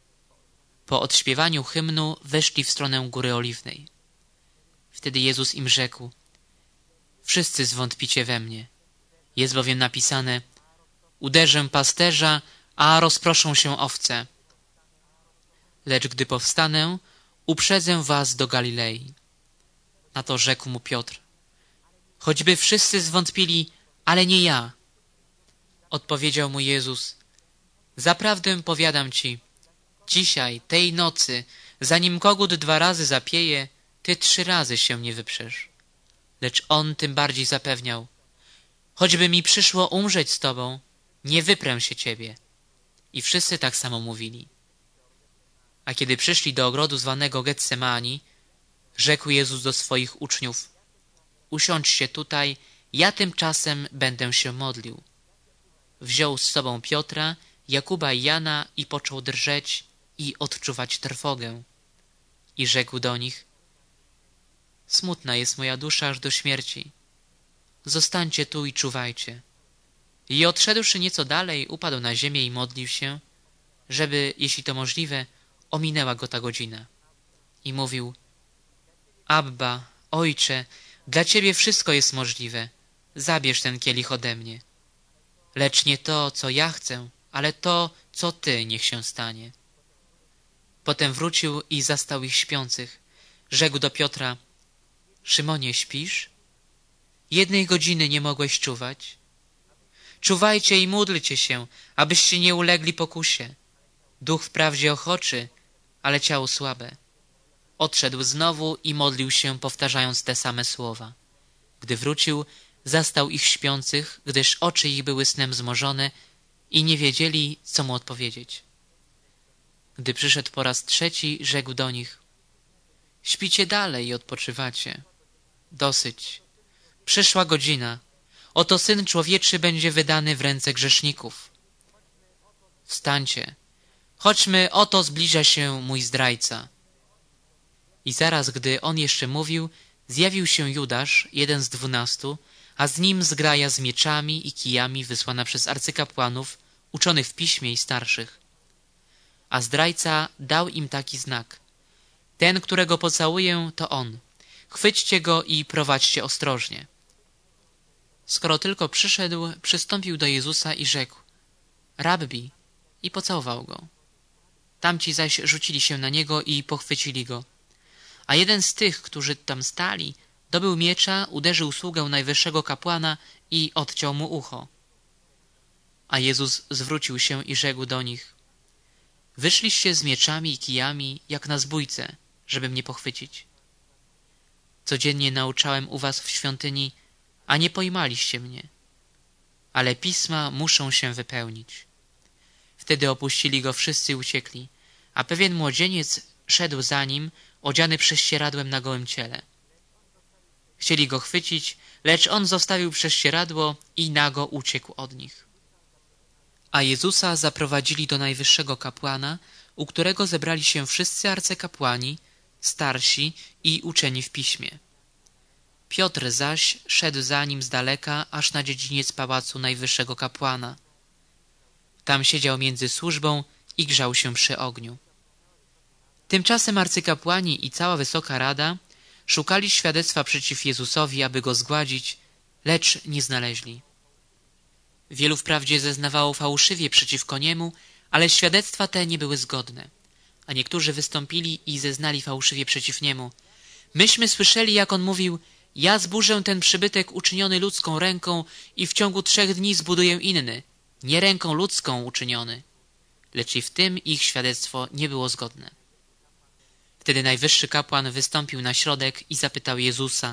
Po odśpiewaniu hymnu weszli w stronę Góry Oliwnej. Wtedy Jezus im rzekł: wszyscy zwątpicie we mnie. Jest bowiem napisane: uderzę pasterza, a rozproszą się owce. Lecz gdy powstanę, uprzedzę was do Galilei. Na to rzekł mu Piotr: choćby wszyscy zwątpili, ale nie ja. Odpowiedział mu Jezus: zaprawdę powiadam ci, dzisiaj, tej nocy, zanim kogut dwa razy zapieje, ty trzy razy się nie wyprzesz. Lecz on tym bardziej zapewniał: choćby mi przyszło umrzeć z tobą, nie wyprę się ciebie. I wszyscy tak samo mówili. A kiedy przyszli do ogrodu zwanego Getsemani, rzekł Jezus do swoich uczniów: usiądźcie tutaj, ja tymczasem będę się modlił. Wziął z sobą Piotra, Jakuba i Jana i począł drżeć i odczuwać trwogę. I rzekł do nich: smutna jest moja dusza aż do śmierci. Zostańcie tu i czuwajcie. I odszedłszy nieco dalej, upadł na ziemię i modlił się, żeby, jeśli to możliwe, ominęła go ta godzina. I mówił: Abba, Ojcze, dla Ciebie wszystko jest możliwe. Zabierz ten kielich ode mnie. Lecz nie to, co ja chcę, ale to, co Ty, niech się stanie. Potem wrócił i zastał ich śpiących. Rzekł do Piotra: Szymonie, śpisz? Jednej godziny nie mogłeś czuwać? Czuwajcie i módlcie się, abyście nie ulegli pokusie. Duch wprawdzie ochoczy, ale ciało słabe. Odszedł znowu i modlił się, powtarzając te same słowa. Gdy wrócił, zastał ich śpiących, gdyż oczy ich były snem zmorzone i nie wiedzieli, co mu odpowiedzieć. Gdy przyszedł po raz trzeci, rzekł do nich: Śpicie dalej i odpoczywacie. Dosyć. Przyszła godzina. Oto Syn Człowieczy będzie wydany w ręce grzeszników. Wstańcie. Chodźmy, oto zbliża się mój zdrajca. I zaraz, gdy on jeszcze mówił, zjawił się Judasz, jeden z dwunastu, a z nim zgraja z mieczami i kijami wysłana przez arcykapłanów, uczonych w piśmie i starszych. A zdrajca dał im taki znak: Ten, którego pocałuję, to on. Chwyćcie go i prowadźcie ostrożnie. Skoro tylko przyszedł, przystąpił do Jezusa i rzekł: Rabbi, i pocałował go. Tamci zaś rzucili się na niego i pochwycili go. A jeden z tych, którzy tam stali, dobył miecza, uderzył sługę najwyższego kapłana i odciął mu ucho. A Jezus zwrócił się i rzekł do nich: Wyszliście z mieczami i kijami, jak na zbójce, żeby mnie pochwycić. Codziennie nauczałem u was w świątyni, a nie pojmaliście mnie. Ale pisma muszą się wypełnić. Wtedy opuścili go wszyscy i uciekli, a pewien młodzieniec szedł za nim, odziany prześcieradłem na gołym ciele. Chcieli go chwycić, lecz on zostawił prześcieradło i nago uciekł od nich. A Jezusa zaprowadzili do najwyższego kapłana, u którego zebrali się wszyscy arcykapłani, starsi i uczeni w piśmie. Piotr zaś szedł za nim z daleka, aż na dziedziniec pałacu najwyższego kapłana. Tam siedział między służbą i grzał się przy ogniu. Tymczasem arcykapłani i cała wysoka rada szukali świadectwa przeciw Jezusowi, aby go zgładzić, lecz nie znaleźli. Wielu wprawdzie zeznawało fałszywie przeciwko niemu, ale świadectwa te nie były zgodne. A niektórzy wystąpili i zeznali fałszywie przeciw niemu. Myśmy słyszeli, jak on mówił: Ja zburzę ten przybytek uczyniony ludzką ręką i w ciągu trzech dni zbuduję inny, nie ręką ludzką uczyniony. Lecz i w tym ich świadectwo nie było zgodne. Wtedy najwyższy kapłan wystąpił na środek i zapytał Jezusa: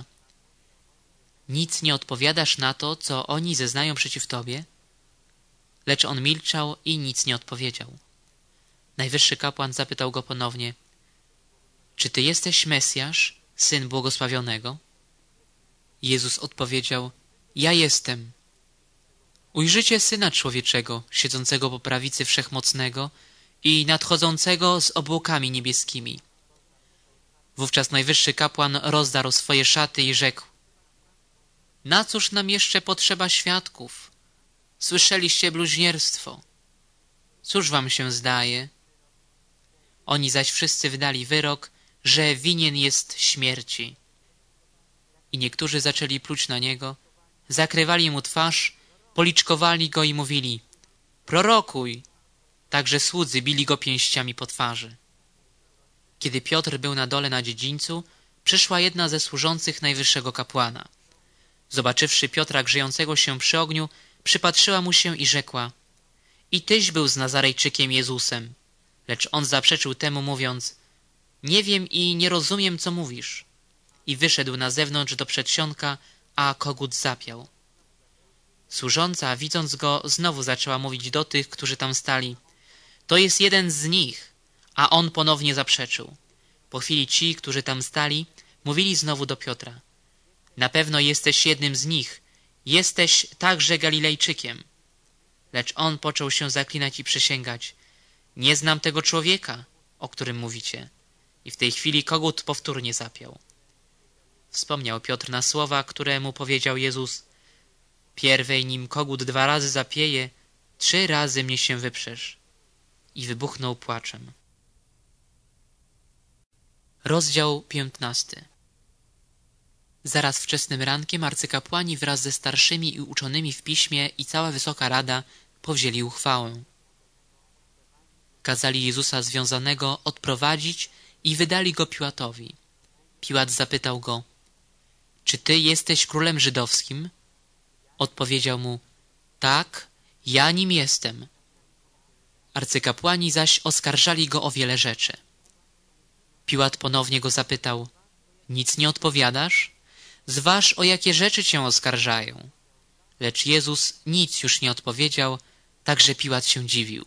Nic nie odpowiadasz na to, co oni zeznają przeciw Tobie? Lecz on milczał i nic nie odpowiedział. Najwyższy kapłan zapytał go ponownie: Czy Ty jesteś Mesjasz, Syn Błogosławionego? Jezus odpowiedział: Ja jestem. Ujrzycie Syna Człowieczego, siedzącego po prawicy Wszechmocnego i nadchodzącego z obłokami niebieskimi. Wówczas najwyższy kapłan rozdarł swoje szaty i rzekł: Na cóż nam jeszcze potrzeba świadków? Słyszeliście bluźnierstwo. Cóż wam się zdaje? Oni zaś wszyscy wydali wyrok, że winien jest śmierci. I niektórzy zaczęli pluć na niego, zakrywali mu twarz, policzkowali go i mówili: Prorokuj! Także słudzy bili go pięściami po twarzy. Kiedy Piotr był na dole na dziedzińcu, przyszła jedna ze służących najwyższego kapłana. Zobaczywszy Piotra grzejącego się przy ogniu, przypatrzyła mu się i rzekła: I tyś był z Nazarejczykiem Jezusem. Lecz on zaprzeczył temu, mówiąc: Nie wiem i nie rozumiem, co mówisz. I wyszedł na zewnątrz do przedsionka, a kogut zapiał. Służąca, widząc go, znowu zaczęła mówić do tych, którzy tam stali: To jest jeden z nich. A on ponownie zaprzeczył. Po chwili ci, którzy tam stali, mówili znowu do Piotra: Na pewno jesteś jednym z nich, jesteś także Galilejczykiem. Lecz on począł się zaklinać i przysięgać: Nie znam tego człowieka, o którym mówicie. I w tej chwili kogut powtórnie zapiał. Wspomniał Piotr na słowa, które mu powiedział Jezus: Pierwej nim kogut dwa razy zapieje, trzy razy mnie się wyprzesz. i wybuchnął płaczem. Rozdział piętnasty. Zaraz wczesnym rankiem arcykapłani wraz ze starszymi i uczonymi w piśmie i cała wysoka rada powzięli uchwałę. Kazali Jezusa związanego odprowadzić i wydali go Piłatowi. Piłat zapytał go: czy ty jesteś królem żydowskim? Odpowiedział mu: tak, ja nim jestem. Arcykapłani zaś oskarżali go o wiele rzeczy. Piłat ponownie go zapytał: nic nie odpowiadasz? Zważ, o jakie rzeczy cię oskarżają. Lecz Jezus nic już nie odpowiedział, tak że Piłat się dziwił.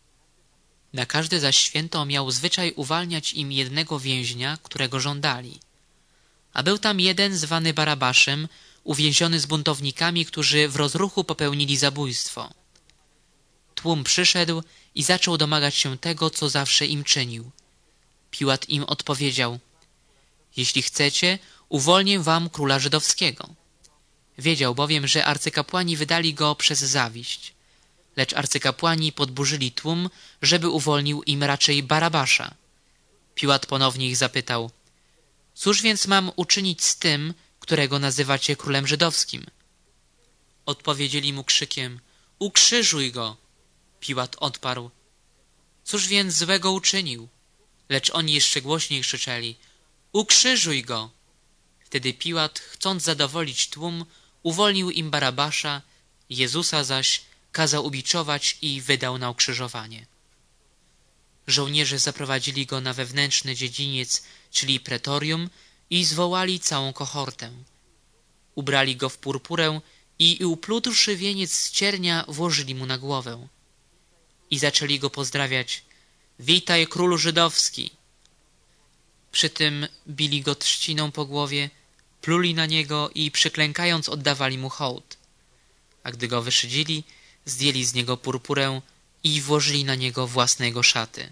Na każde zaś święto miał zwyczaj uwalniać im jednego więźnia, którego żądali. A był tam jeden zwany Barabaszem, uwięziony z buntownikami, którzy w rozruchu popełnili zabójstwo. Tłum przyszedł i zaczął domagać się tego, co zawsze im czynił. Piłat im odpowiedział: jeśli chcecie, uwolnię wam króla żydowskiego. Wiedział bowiem, że arcykapłani wydali go przez zawiść. Lecz arcykapłani podburzyli tłum, żeby uwolnił im raczej Barabasza. Piłat ponownie ich zapytał: cóż więc mam uczynić z tym, którego nazywacie królem żydowskim? Odpowiedzieli mu krzykiem: ukrzyżuj go! Piłat odparł: cóż więc złego uczynił? Lecz oni jeszcze głośniej krzyczeli: ukrzyżuj go! Wtedy Piłat, chcąc zadowolić tłum, uwolnił im Barabasza, Jezusa zaś kazał ubiczować i wydał na ukrzyżowanie. Żołnierze zaprowadzili go na wewnętrzny dziedziniec, czyli pretorium, i zwołali całą kohortę. Ubrali go w purpurę i uplutłszy wieniec z ciernia włożyli mu na głowę. I zaczęli go pozdrawiać: witaj, królu żydowski! Przy tym bili go trzciną po głowie, pluli na niego i przyklękając oddawali mu hołd. A gdy go wyszydzili, zdjęli z niego purpurę i włożyli na niego własne jego szaty.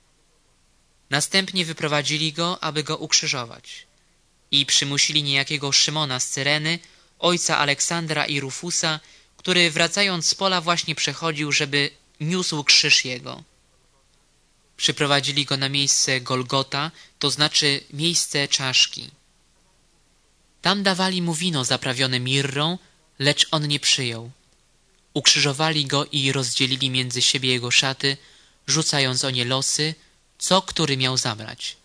Następnie wyprowadzili go, aby go ukrzyżować. I przymusili niejakiego Szymona z Cyreny, ojca Aleksandra i Rufusa, który wracając z pola właśnie przechodził, żeby niósł krzyż jego. Przyprowadzili go na miejsce Golgota, to znaczy miejsce czaszki. Tam dawali mu wino zaprawione mirrą, lecz on nie przyjął. Ukrzyżowali go i rozdzielili między siebie jego szaty, rzucając o nie losy, co który miał zabrać.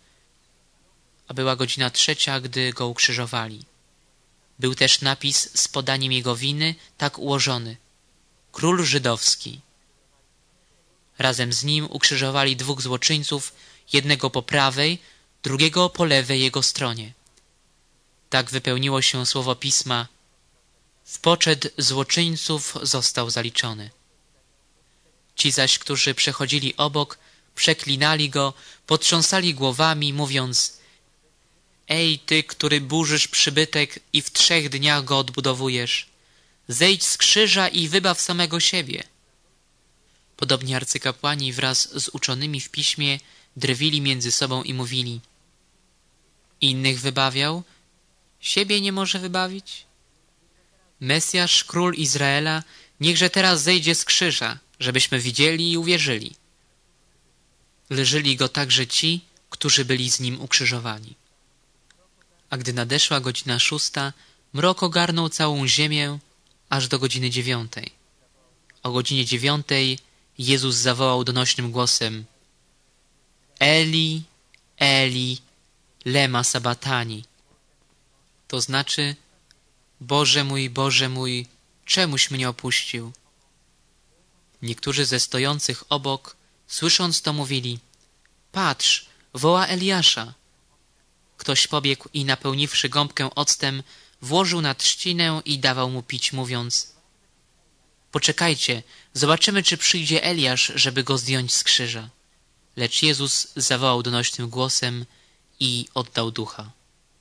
A była godzina trzecia, gdy go ukrzyżowali. Był też napis z podaniem jego winy, tak ułożony: Król Żydowski. Razem z nim ukrzyżowali dwóch złoczyńców, jednego po prawej, drugiego po lewej jego stronie. Tak wypełniło się słowo Pisma: w poczet złoczyńców został zaliczony. Ci zaś, którzy przechodzili obok, przeklinali go, potrząsali głowami, mówiąc: Ej, ty, który burzysz przybytek i w trzech dniach go odbudowujesz, zejdź z krzyża i wybaw samego siebie. Podobnie arcykapłani wraz z uczonymi w piśmie drwili między sobą i mówili: innych wybawiał, siebie nie może wybawić? Mesjasz, król Izraela, niechże teraz zejdzie z krzyża, żebyśmy widzieli i uwierzyli. Leżeli go także ci, którzy byli z nim ukrzyżowani. A gdy nadeszła godzina szósta, mrok ogarnął całą ziemię aż do godziny dziewiątej. O godzinie dziewiątej Jezus zawołał donośnym głosem: Eli, Eli, lema sabatani. To znaczy: Boże mój, Boże mój, czemuś mnie opuścił? Niektórzy ze stojących obok, słysząc to, mówili: Patrz, woła Eliasza. Ktoś pobiegł i napełniwszy gąbkę octem, włożył na trzcinę i dawał mu pić, mówiąc: Poczekajcie, zobaczymy, czy przyjdzie Eliasz, żeby go zdjąć z krzyża. Lecz Jezus zawołał donośnym głosem i oddał ducha.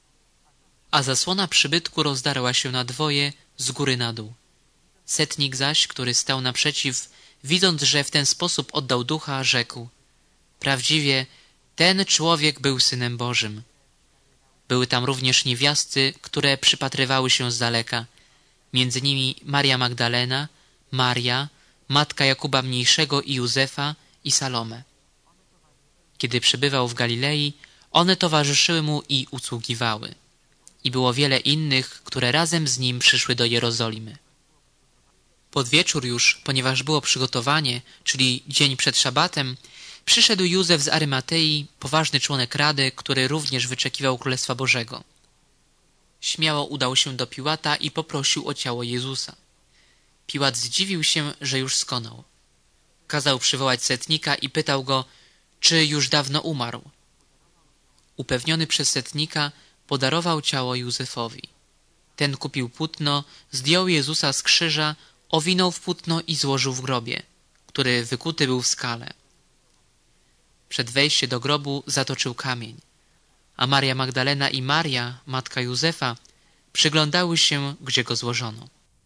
A zasłona przybytku rozdarła się na dwoje z góry na dół. Setnik zaś, który stał naprzeciw, widząc, że w ten sposób oddał ducha, rzekł: Prawdziwie, ten człowiek był Synem Bożym. Były tam również niewiasty, które przypatrywały się z daleka. Między nimi Maria Magdalena, Maria, matka Jakuba Mniejszego i Józefa i Salome. Kiedy przebywał w Galilei, one towarzyszyły mu i usługiwały. I było wiele innych, które razem z nim przyszły do Jerozolimy. Pod wieczór już, ponieważ było przygotowanie, czyli dzień przed szabatem, przyszedł Józef z Arymatei, poważny członek Rady, który również wyczekiwał Królestwa Bożego. Śmiało udał się do Piłata i poprosił o ciało Jezusa. Piłat zdziwił się, że już skonał. Kazał przywołać setnika i pytał go, czy już dawno umarł. Upewniony przez setnika, podarował ciało Józefowi. Ten kupił płótno, zdjął Jezusa z krzyża, owinął w płótno i złożył w grobie, który wykuty był w skale. Przed wejściem do grobu zatoczył kamień, a Maria Magdalena i Maria, matka Józefa, przyglądały się, gdzie go złożono.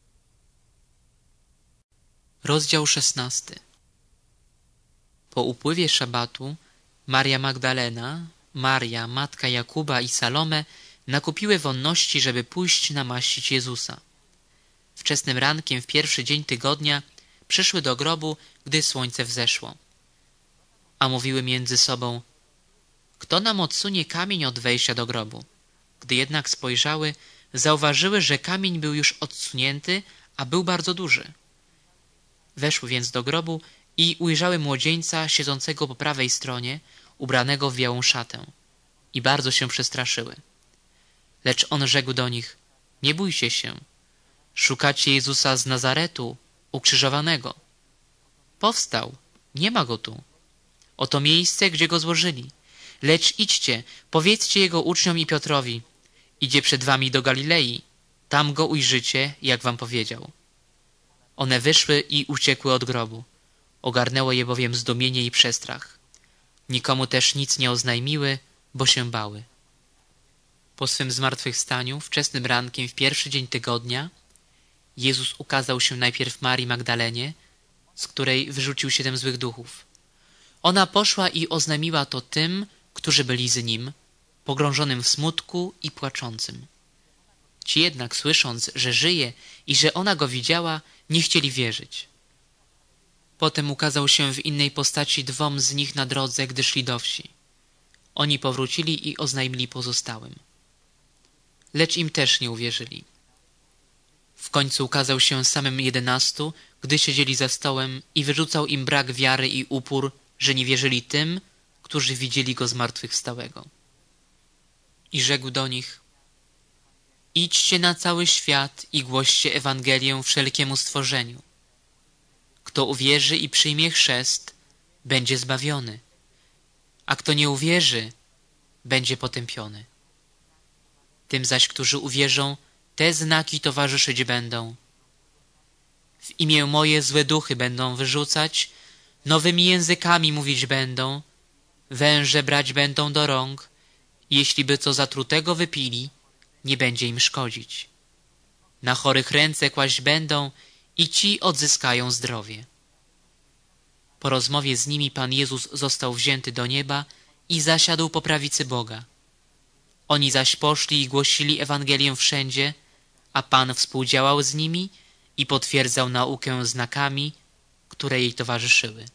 Rozdział szesnasty. Po upływie szabatu Maria Magdalena, Maria, matka Jakuba i Salome nakupiły wonności, żeby pójść namaścić Jezusa. Wczesnym rankiem w pierwszy dzień tygodnia przyszły do grobu, gdy słońce wzeszło. A mówiły między sobą, kto nam odsunie kamień od wejścia do grobu? Gdy jednak spojrzały, zauważyły, że kamień był już odsunięty, a był bardzo duży. Weszły więc do grobu i ujrzały młodzieńca siedzącego po prawej stronie, ubranego w białą szatę. I bardzo się przestraszyły. Lecz on rzekł do nich, nie bójcie się. Szukacie Jezusa z Nazaretu, ukrzyżowanego. Powstał, nie ma go tu. Oto miejsce, gdzie go złożyli. Lecz idźcie, powiedzcie jego uczniom i Piotrowi, idzie przed wami do Galilei, tam go ujrzycie, jak wam powiedział. One wyszły i uciekły od grobu. Ogarnęło je bowiem zdumienie i przestrach. Nikomu też nic nie oznajmiły, bo się bały. Po swym zmartwychwstaniu, wczesnym rankiem w pierwszy dzień tygodnia, Jezus ukazał się najpierw Marii Magdalenie, z której wyrzucił siedem złych duchów. Ona poszła i oznajmiła to tym, którzy byli z nim, pogrążonym w smutku i płaczącym. Ci jednak, słysząc, że żyje i że ona go widziała, nie chcieli wierzyć. Potem ukazał się w innej postaci dwom z nich na drodze, gdy szli do wsi. Oni powrócili i oznajmili pozostałym. Lecz im też nie uwierzyli. W końcu ukazał się samym jedenastu, gdy siedzieli za stołem i wyrzucał im brak wiary i upór, że nie wierzyli tym, którzy widzieli go zmartwychwstałego. I rzekł do nich, idźcie na cały świat i głoście Ewangelię wszelkiemu stworzeniu. Kto uwierzy i przyjmie chrzest, będzie zbawiony, a kto nie uwierzy, będzie potępiony. Tym zaś, którzy uwierzą, te znaki towarzyszyć będą. W imię moje złe duchy będą wyrzucać, nowymi językami mówić będą, węże brać będą do rąk, jeśli by co zatrutego wypili, nie będzie im szkodzić. Na chorych ręce kłaść będą i ci odzyskają zdrowie. Po rozmowie z nimi Pan Jezus został wzięty do nieba i zasiadł po prawicy Boga. Oni zaś poszli i głosili Ewangelię wszędzie, a Pan współdziałał z nimi i potwierdzał naukę znakami, które jej towarzyszyły.